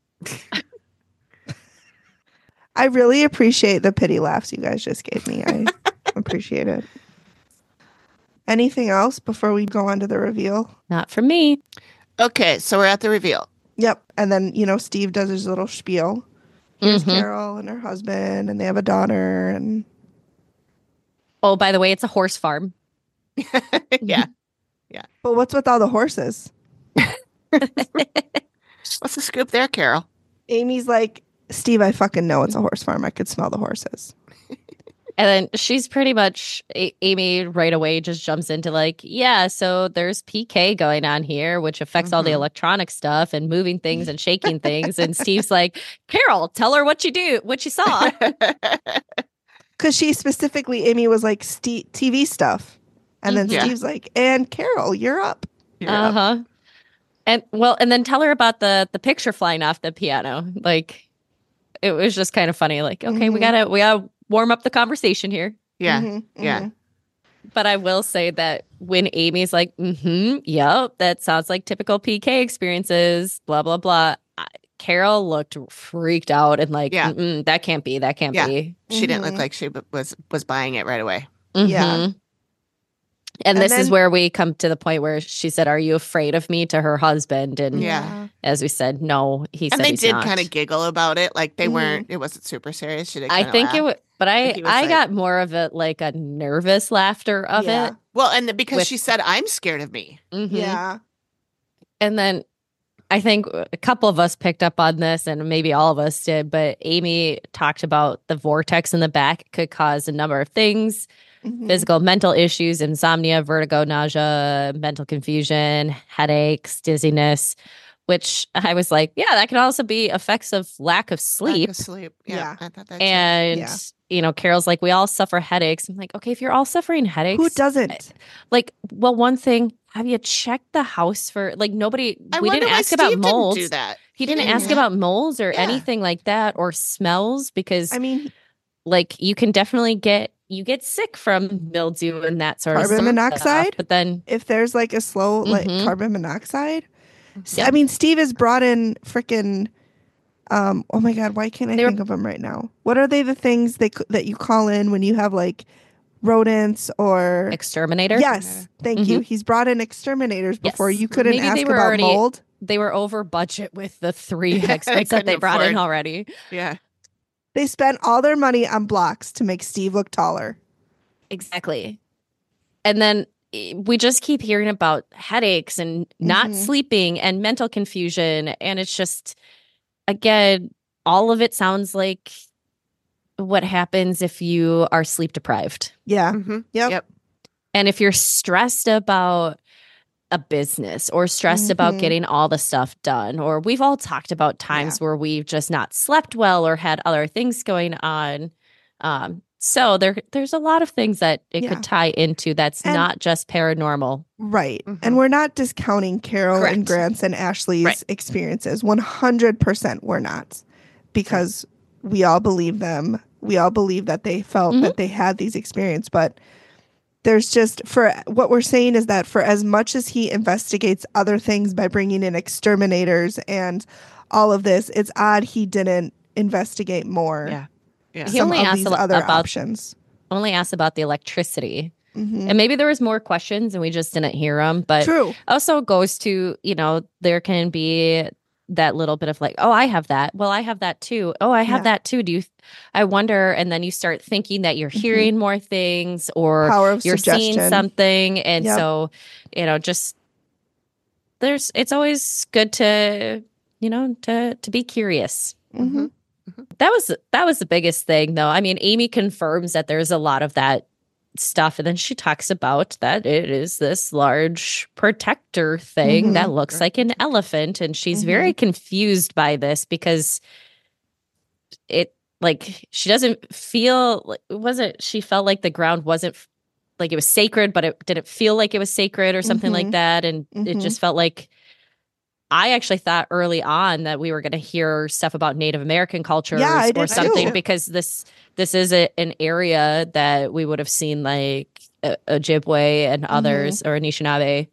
I really appreciate the pity laughs you guys just gave me. I appreciate it. Anything else before we go on to the reveal? Not for me. Okay, so we're at the reveal. Yep. And then, you know, Steve does his little spiel. Here's Mhm. Carol and her husband, and they have a daughter. And Oh, by the way, it's a horse farm. Yeah. but what's with all the horses? What's the scoop there, Carol? Amy's like, Steve, I fucking know it's a horse farm. I could smell the horses. And then she's pretty much, A- Amy right away just jumps into like, yeah, so there's P K going on here, which affects all the Mhm. electronic stuff and moving things and shaking things. And Steve's like, Carol, tell her what you do, what you saw. Because she specifically, Amy was like, Ste T V stuff. And then Mhm. Yeah. Steve's like, and Carol, you're up. Yeah. Uh huh. And well, and then tell her about the the picture flying off the piano. Like, it was just kind of funny. Like, okay, we Mhm. gotta we gotta warm up the conversation here. Yeah. Mhm, Yeah. mhm. But I will say that when Amy's like, mm-hmm, yep, that sounds like typical P K experiences, blah, blah, blah. I, Carol looked freaked out and like, Yeah. "Mm-mm, that can't be, that can't Yeah. be. She didn't look Mhm. like she b- was was buying it right away. Yeah. Mhm. And, And this is then- where we come to the point where she said, are you afraid of me, to her husband? And Yeah. as we said, no, he said And they he's did not. kind of giggle about it. Like they Mhm. weren't, it wasn't super serious. She did I kinda think it laugh. was, but I, Like he was I like- got more of a like a nervous laughter of Yeah. it. Well, and the, because with- she said, I'm scared of me. Mhm. Yeah. And then I think a couple of us picked up on this, and maybe all of us did, but Amy talked about the vortex in the back could cause a number of things: Mhm. physical, mental issues, insomnia, vertigo, nausea, mental confusion, headaches, dizziness, which I was like, yeah, that could also be effects of lack of sleep. Lack of sleep. Yeah. Yeah. I thought that too. And, Yeah. you know, Carol's like, we all suffer headaches. I'm like, okay, if you're all suffering headaches, Who doesn't? like, well, one thing, have you checked the house for, like, nobody, I we wonder didn't why ask Steve about didn't molds. do that. He didn't didn't ask have- about molds or Yeah. anything like that, or smells, because I mean, like you can definitely get you get sick from mildew and that sort of Carbon stuff. monoxide? But then if there's like a slow, like Mhm. carbon monoxide, S- Yep. I mean, Steve has brought in freaking. Um. Oh my God! Why can't I They were- think of them right now? What are they? The things they c- that you call in when you have like rodents or exterminator. yes, thank you. He's brought in exterminators before. Yes. You couldn't Maybe ask they were about already- mold. They were over budget with the three Yeah, experts that they couldn't brought in afford. already. Yeah. They spent all their money on blocks to make Steve look taller. Exactly. And then eh, we just keep hearing about headaches and not Mhm. sleeping and mental confusion. And it's just, again, all of it sounds like what happens if you are sleep deprived. Yeah. Mm-hmm. Yep. Yep. And if you're stressed about a business or stressed about Mhm. getting all the stuff done, or we've all talked about times where we've just not slept well or had other things going on. Um, so there, there's a lot of things that it Yeah. could tie into that's And- not just paranormal. Right. Mhm. And we're not discounting Carol and Correct. Grant's and Ashley's Right. experiences. one hundred percent we're not. Because we all believe them. We all believe that they felt Mhm. that they had these experiences. But there's just, for what we're saying is that for as much as he investigates other things by bringing in exterminators and all of this, it's odd he didn't investigate more. Yeah. Yeah. He Some only of asked these a- other about- options. Only asked about the electricity. Mhm. And maybe there was more questions and we just didn't hear them. But True. also goes to, you know, there can be that little bit of like, oh, I have that. Well, I have that too. Oh, I have Yeah. that too. Do you, I wonder. And then you start thinking that you're hearing more things or Power of you're seeing suggestion. something. And Yep. so, you know, just there's, it's always good to, you know, to, to be curious. Mhm. That was, that was the biggest thing though. I mean, Amy confirms that there's a lot of that stuff. And then she talks about that it is this large protector thing Mhm. that looks like an elephant. And she's Mhm. very confused by this because it, like, she doesn't feel, like it wasn't, she felt like the ground wasn't f- like it was sacred, but it didn't feel like it was sacred or something Mhm. like that. And it Mhm. just felt like, I actually thought early on that we were going to hear stuff about Native American cultures Yeah, I or did something too. because this this is a, an area that we would have seen like uh, Ojibwe and Mm-hmm. others or Anishinaabe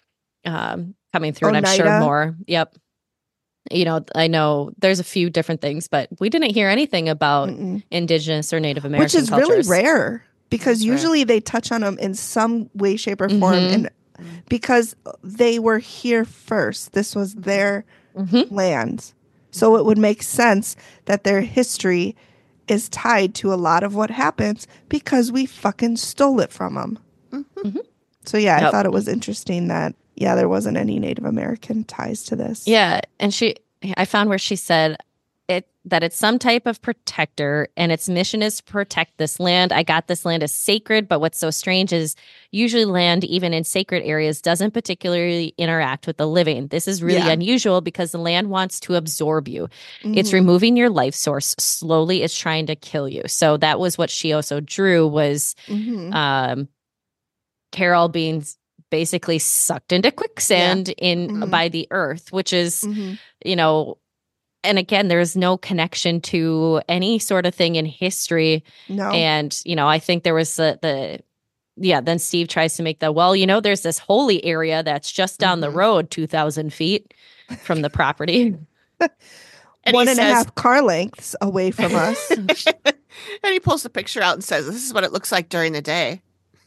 um, coming through, and I'm sure Oneida. more. Yep. You know, I know there's a few different things, but we didn't hear anything about Mm-mm. Indigenous or Native American Which is cultures. really rare because That's rare. usually they touch on them in some way, shape, or form, Mhm. and because they were here first. This was their Mhm. land, so it would make sense that their history is tied to a lot of what happens because we fucking stole it from them. Mhm. So yeah, I Yep. thought it was interesting that yeah, there wasn't any Native American ties to this. Yeah, and she, I found where she said it that it's some type of protector, and its mission is to protect this land. I got this land as sacred, but what's so strange is usually land, even in sacred areas, doesn't particularly interact with the living. This is really Yeah. unusual because the land wants to absorb you. It's Mhm. removing your life source slowly. It's trying to kill you. So that was what she also drew was Mhm. um, Carol being basically sucked into quicksand in Mhm. by the earth, which is, Mhm. you know, and again, there's no connection to any sort of thing in history. No. And, you know, I think there was the, the yeah, then Steve tries to make the, well, you know, there's this holy area that's just down the Mhm. road two thousand feet from the property. And One he and a says- half car lengths away from us. and he pulls the picture out and says, "This is what it looks like during the day."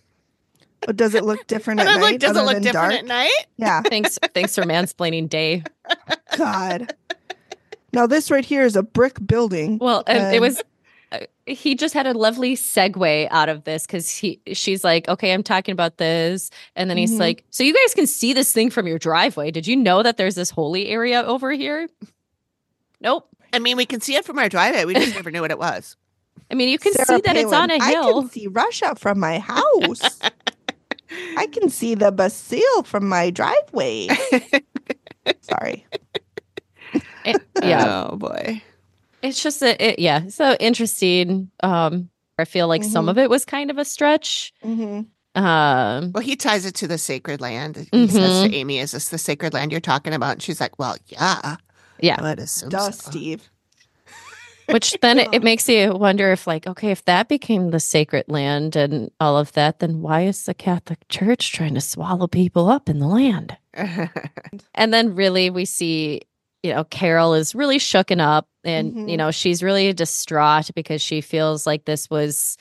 But does it look different And at I'm night? like, "Does it other look than different dark? at night?" Yeah. thanks, thanks for mansplaining day. God. Now this right here is a brick building. Well, and it And- was uh, he just had a lovely segue out of this because he she's like, okay, I'm talking about this, and then he's Mhm. like, so you guys can see this thing from your driveway. Did you know that there's this holy area over here? Nope. I mean, we can see it from our driveway. We just never knew what it was. I mean, you can Sarah see that it's Palin, on a I hill. can see Russia from my house. I can see the Bastille from my driveway. Sorry. It- yeah, Oh boy. it's just a, it, yeah, so interesting. Um, I feel like some Mhm. of it was kind of a stretch. hmm Um, Well, he ties it to the sacred land. He says Mhm. to Amy, "Is this the sacred land you're talking about?" And she's like, "Well, yeah." yeah. I would assume Duh, so. Steve. Which then it, it makes you wonder if, like, okay, if that became the sacred land and all of that, then why is the Catholic Church trying to swallow people up in the land? And then really we see, you know, Carol is really shooken up and, Mhm. you know, she's really distraught because she feels like this was,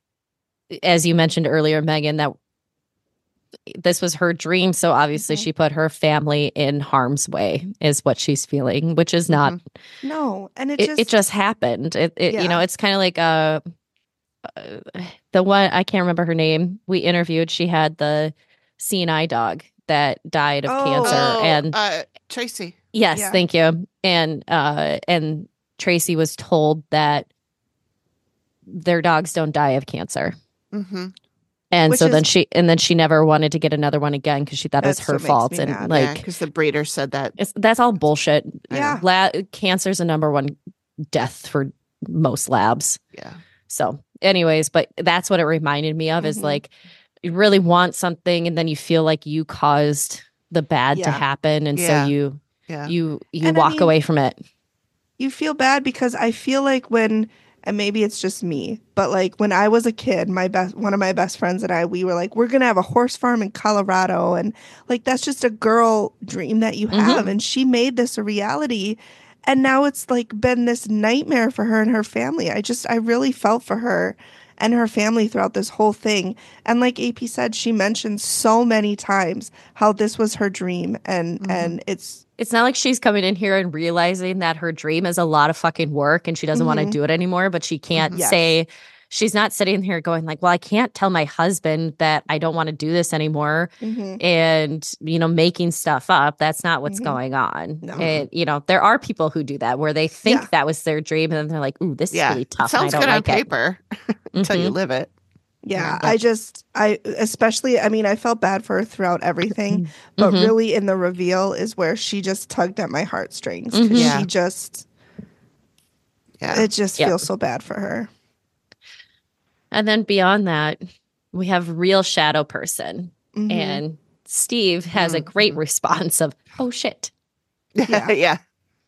as you mentioned earlier, Megan, that this was her dream. So obviously Mhm. she put her family in harm's way is what she's feeling, which is not Mhm. No, and it, it, just it just happened. It, it you know, Yeah. it's kind of like uh, uh, the one I can't remember her name. We interviewed. She had the seeing-eye dog that died of Oh. cancer, Oh, and uh, Tracy. yes, Yeah. thank you. And uh, and Tracy was told that their dogs don't die of cancer, Mm-hmm. and Which so then is- she and then she never wanted to get another one again because she thought it was That's her what makes fault, me and mad. like because the breeder said that. it's, that's all bullshit. Yeah. La- cancer's the number one death for most labs. Yeah. So, anyways, but that's what it reminded me of is Mhm. like you really want something and then you feel like you caused the bad to Yeah. happen and Yeah. so you Yeah. you you And I walk mean- away from it. you feel bad because I feel like when and maybe it's just me, but like when I was a kid, my best one of my best friends and I, we were like, we're gonna have a horse farm in Colorado, and like that's just a girl dream that you have, Mhm. and she made this a reality, and now it's like been this nightmare for her and her family. I just I really felt for her and her family throughout this whole thing. And like A P said, she mentioned so many times how this was her dream, and Mhm. and it's It's not like she's coming in here and realizing that her dream is a lot of fucking work and she doesn't want to Mhm. do it anymore, but she can't Yes. say, she's not sitting here going like, well, I can't tell my husband that I don't want to do this anymore mhm. and, you know, making stuff up. That's not what's Mhm. going on. No. And, you know, there are people who do that where they think Yeah. that was their dream and then they're like, ooh, this Yeah. is really It tough. sounds and I good don't on like it. paper until you Mhm. live it. Yeah, Yeah. I just, I especially, I mean, I felt bad for her throughout everything, but Mhm. really in the reveal is where she just tugged at my heartstrings because Mhm. Yeah. she just, Yeah. it just Yep. feels so bad for her. And then beyond that, we have real shadow person. Mhm. And Steve has a great Mhm. response of, oh shit. Yeah. yeah.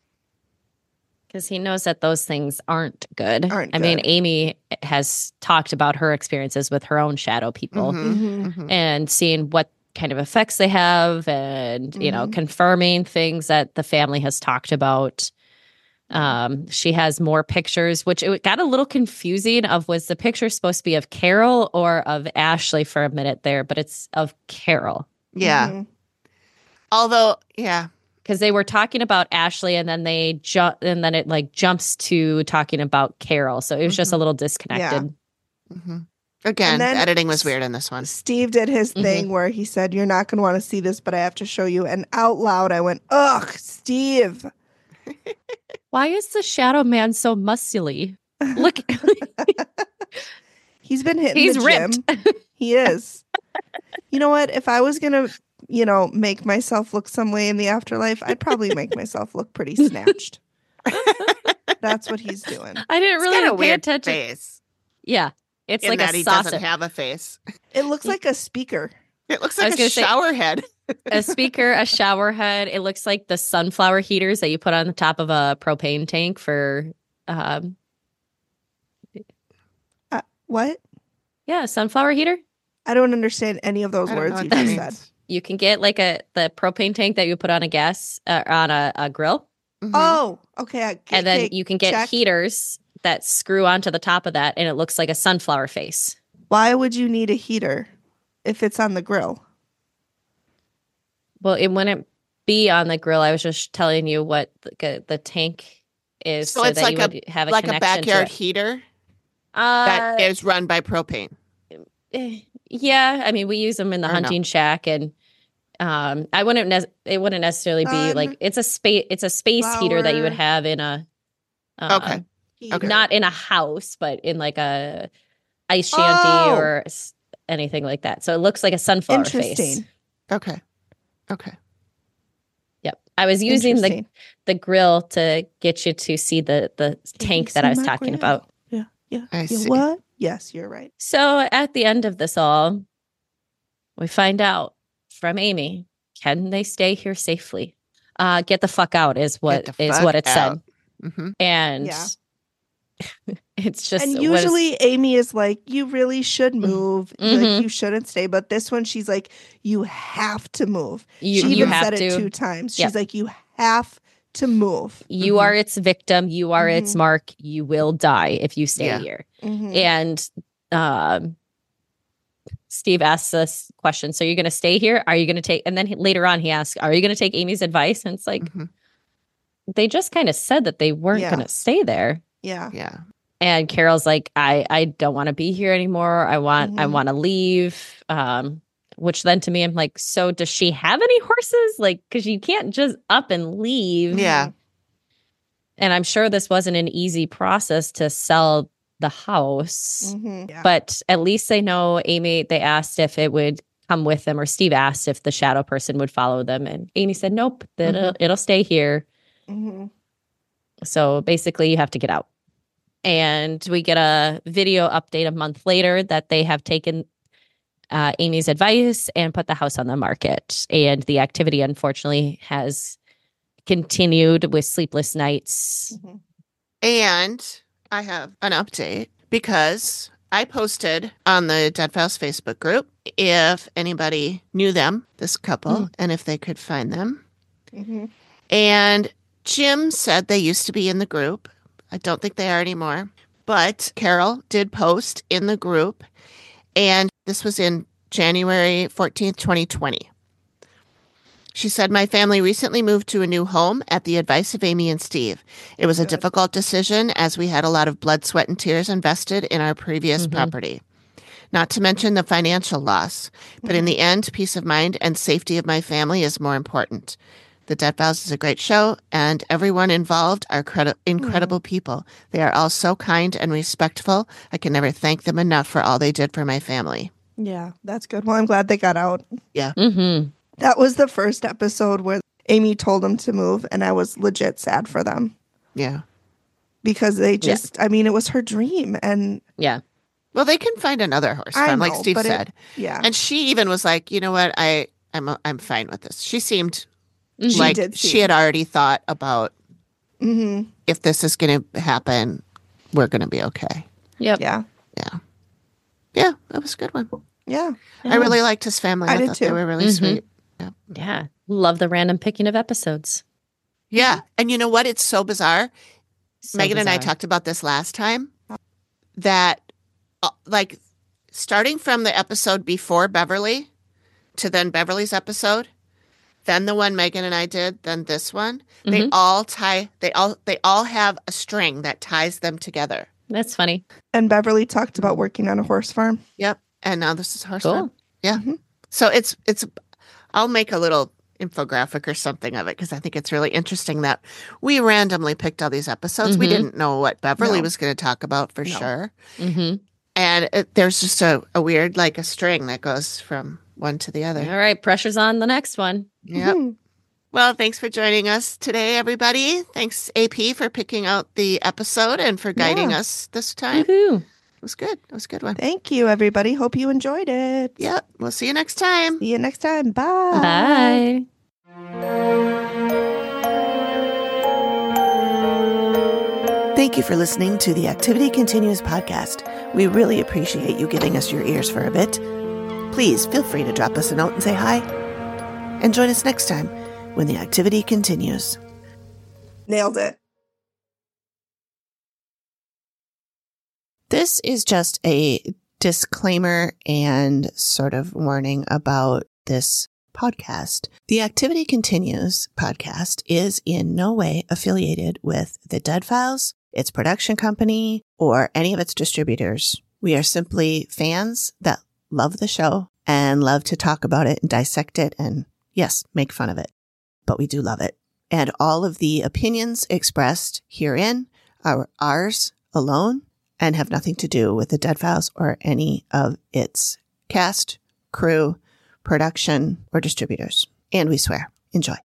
Because he knows that those things aren't good. Aren't I mean, good. Amy has talked about her experiences with her own shadow people Mhm. Mhm. Mhm. and seeing what kind of effects they have and, you know, Mhm. confirming things that the family has talked about. Um, she has more pictures, which it got a little confusing of was the picture supposed to be of Carol or of Ashley for a minute there, but it's of Carol. Yeah. Mhm. Although, yeah. Because they were talking about Ashley and then they jump and then it like jumps to talking about Carol. So it was just a Mhm. little disconnected. hmm Again, And then editing was weird in this one. Steve did his Mhm. thing where he said, "You're not going to want to see this, but I have to show you." And out loud, I went, "Ugh, Steve." Why is the shadow man so muscly? Look, He's been hitting he's the ripped. gym. He is. You know what? If I was going to, you know, make myself look some way in the afterlife, I'd probably make myself look pretty snatched. That's what he's doing. I didn't He's really got a pay weird attention. face. Yeah, it's In like that a he saucer. doesn't have a face. It looks like a speaker. It looks I like was a gonna say- shower head. a speaker, a shower head. It looks like the sunflower heaters that you put on the top of a propane tank for, um, Uh, what? yeah, a sunflower heater. I don't understand any of those I don't know words what you that just means. said. You can get like a the propane tank that you put on a gas uh, on a, a grill, Mhm. Oh, okay. I- and then okay, you can get check. heaters that screw onto the top of that, and it looks like a sunflower face. Why would you need a heater if it's on the grill? Well, it wouldn't be on the grill. I was just telling you what the, the tank is, So so, it's that like you a- would have a like a connection backyard to it. heater Uh, that is run by propane. eh, yeah, I mean, we use them in the Or no? hunting shack, and um, I wouldn't. Ne- it wouldn't necessarily be like it's a space. It's a space heater that you would Sunflower have in a. Uh, Okay. Heater. Not in a house, but in like a ice shanty Oh. or s- anything like that. So it looks like a sunflower face. Interesting. Okay. Okay. Yep. I was using the Interesting. the grill to get you to see the the tank that I was See my talking grill. about. Yeah. Yeah. I yeah. see. What? Yes, you're right. So at the end of this all, we find out from Amy, can they stay here safely? Uh, get the fuck out is what Get the is fuck what it out. said. hmm And Yeah. it's just And what is- usually Amy is like, you really should move. Mhm. Like, you shouldn't stay. But this one, she's like, you have to move. you, she you even have said to. it two times. Yep. She's like, you have to move. You Mhm. are its victim. You are its Mhm. mark. You will die if you stay Yeah. here. Mhm. And um, Steve asks us question. So you're going to stay here? Are you going to take? And then he, later on, he asks, "Are you going to take Amy's advice?" And it's like Mhm. they just kind of said that they weren't Yeah. going to stay there. Yeah. Yeah. And Carol's like, "I I don't want to be here anymore. I want I Mhm. want to leave." Um, which then to me, I'm like, so does she have any horses? Like, because you can't just up and leave. Yeah. And I'm sure this wasn't an easy process to sell the house, Mhm. Yeah. but at least they know Amy, they asked if it would come with them, or Steve asked if the shadow person would follow them. And Amy said, nope, that it'll, it'll stay here. Mhm. So basically you have to get out. And we get a video update a month later that they have taken uh, Amy's advice and put the house on the market. And the activity, unfortunately, has continued with sleepless nights. Mhm. And I have an update because I posted on the Dead Files Facebook group if anybody knew them, this couple, mm. and if they could find them. Mm-hmm. And Jim said they used to be in the group. I don't think they are anymore. But Carol did post in the group, and this was in January fourteenth, twenty twenty. She said, my family recently moved to a new home at the advice of Amy and Steve. It was a Good. difficult decision as we had a lot of blood, sweat, and tears invested in our previous mm-hmm. property. Not to mention the financial loss. But mm-hmm. in the end, peace of mind and safety of my family is more important. The Dead Files is a great show, and everyone involved are credi- incredible mm-hmm. people. They are all so kind and respectful. I can never thank them enough for all they did for my family. Yeah, that's good. Well, I'm glad they got out. Yeah. Mm-hmm. That was the first episode where Amy told them to move, and I was legit sad for them. Yeah. Because they just, yeah. I mean, it was her dream. And yeah. Well, they can find another horse farm, know, like Steve said. It, yeah. And she even was like, you know what, I, I'm I'm fine with this. She seemed she like did she had already thought about mm-hmm. if this is going to happen, we're going to be okay. Yep. Yeah. Yeah. Yeah, that was a good one. Yeah. I really liked his family. I, I did thought too. They were really mm-hmm. sweet. Yeah. Yeah. Love the random picking of episodes. Yeah. And you know what? It's so bizarre. So Megan bizarre. and I talked about this last time that uh, like starting from the episode before Beverly to then Beverly's episode, then the one Megan and I did, then this one, mm-hmm. they all tie, they all, they all have a string that ties them together. That's funny. And Beverly talked about working on a horse farm. Yep. And now this is horse cool. farm. Yeah. Mm-hmm. So it's, it's, I'll make a little infographic or something of it because I think it's really interesting that we randomly picked all these episodes. Mm-hmm. We didn't know what Beverly no. was going to talk about for no. sure. Mm-hmm. And it, there's just a, a weird, like a string that goes from one to the other. All right. Pressure's on the next one. Yep. Mm-hmm. Well, thanks for joining us today, everybody. Thanks, A P, for picking out the episode and for guiding yeah. us this time. Woo-hoo. It was good. It was a good one. Thank you, everybody. Hope you enjoyed it. Yep. We'll see you next time. See you next time. Bye. Bye. Thank you for listening to the Activity Continues podcast. We really appreciate you giving us your ears for a bit. Please feel free to drop us a note and say hi. And join us next time when the activity continues. Nailed it. This is just a disclaimer and sort of warning about this podcast. The Activity Continues podcast is in no way affiliated with the Dead Files, its production company, or any of its distributors. We are simply fans that love the show and love to talk about it and dissect it and, yes, make fun of it. But we do love it. And all of the opinions expressed herein are ours alone and have nothing to do with the Dead Files or any of its cast, crew, production, or distributors. And we swear. Enjoy.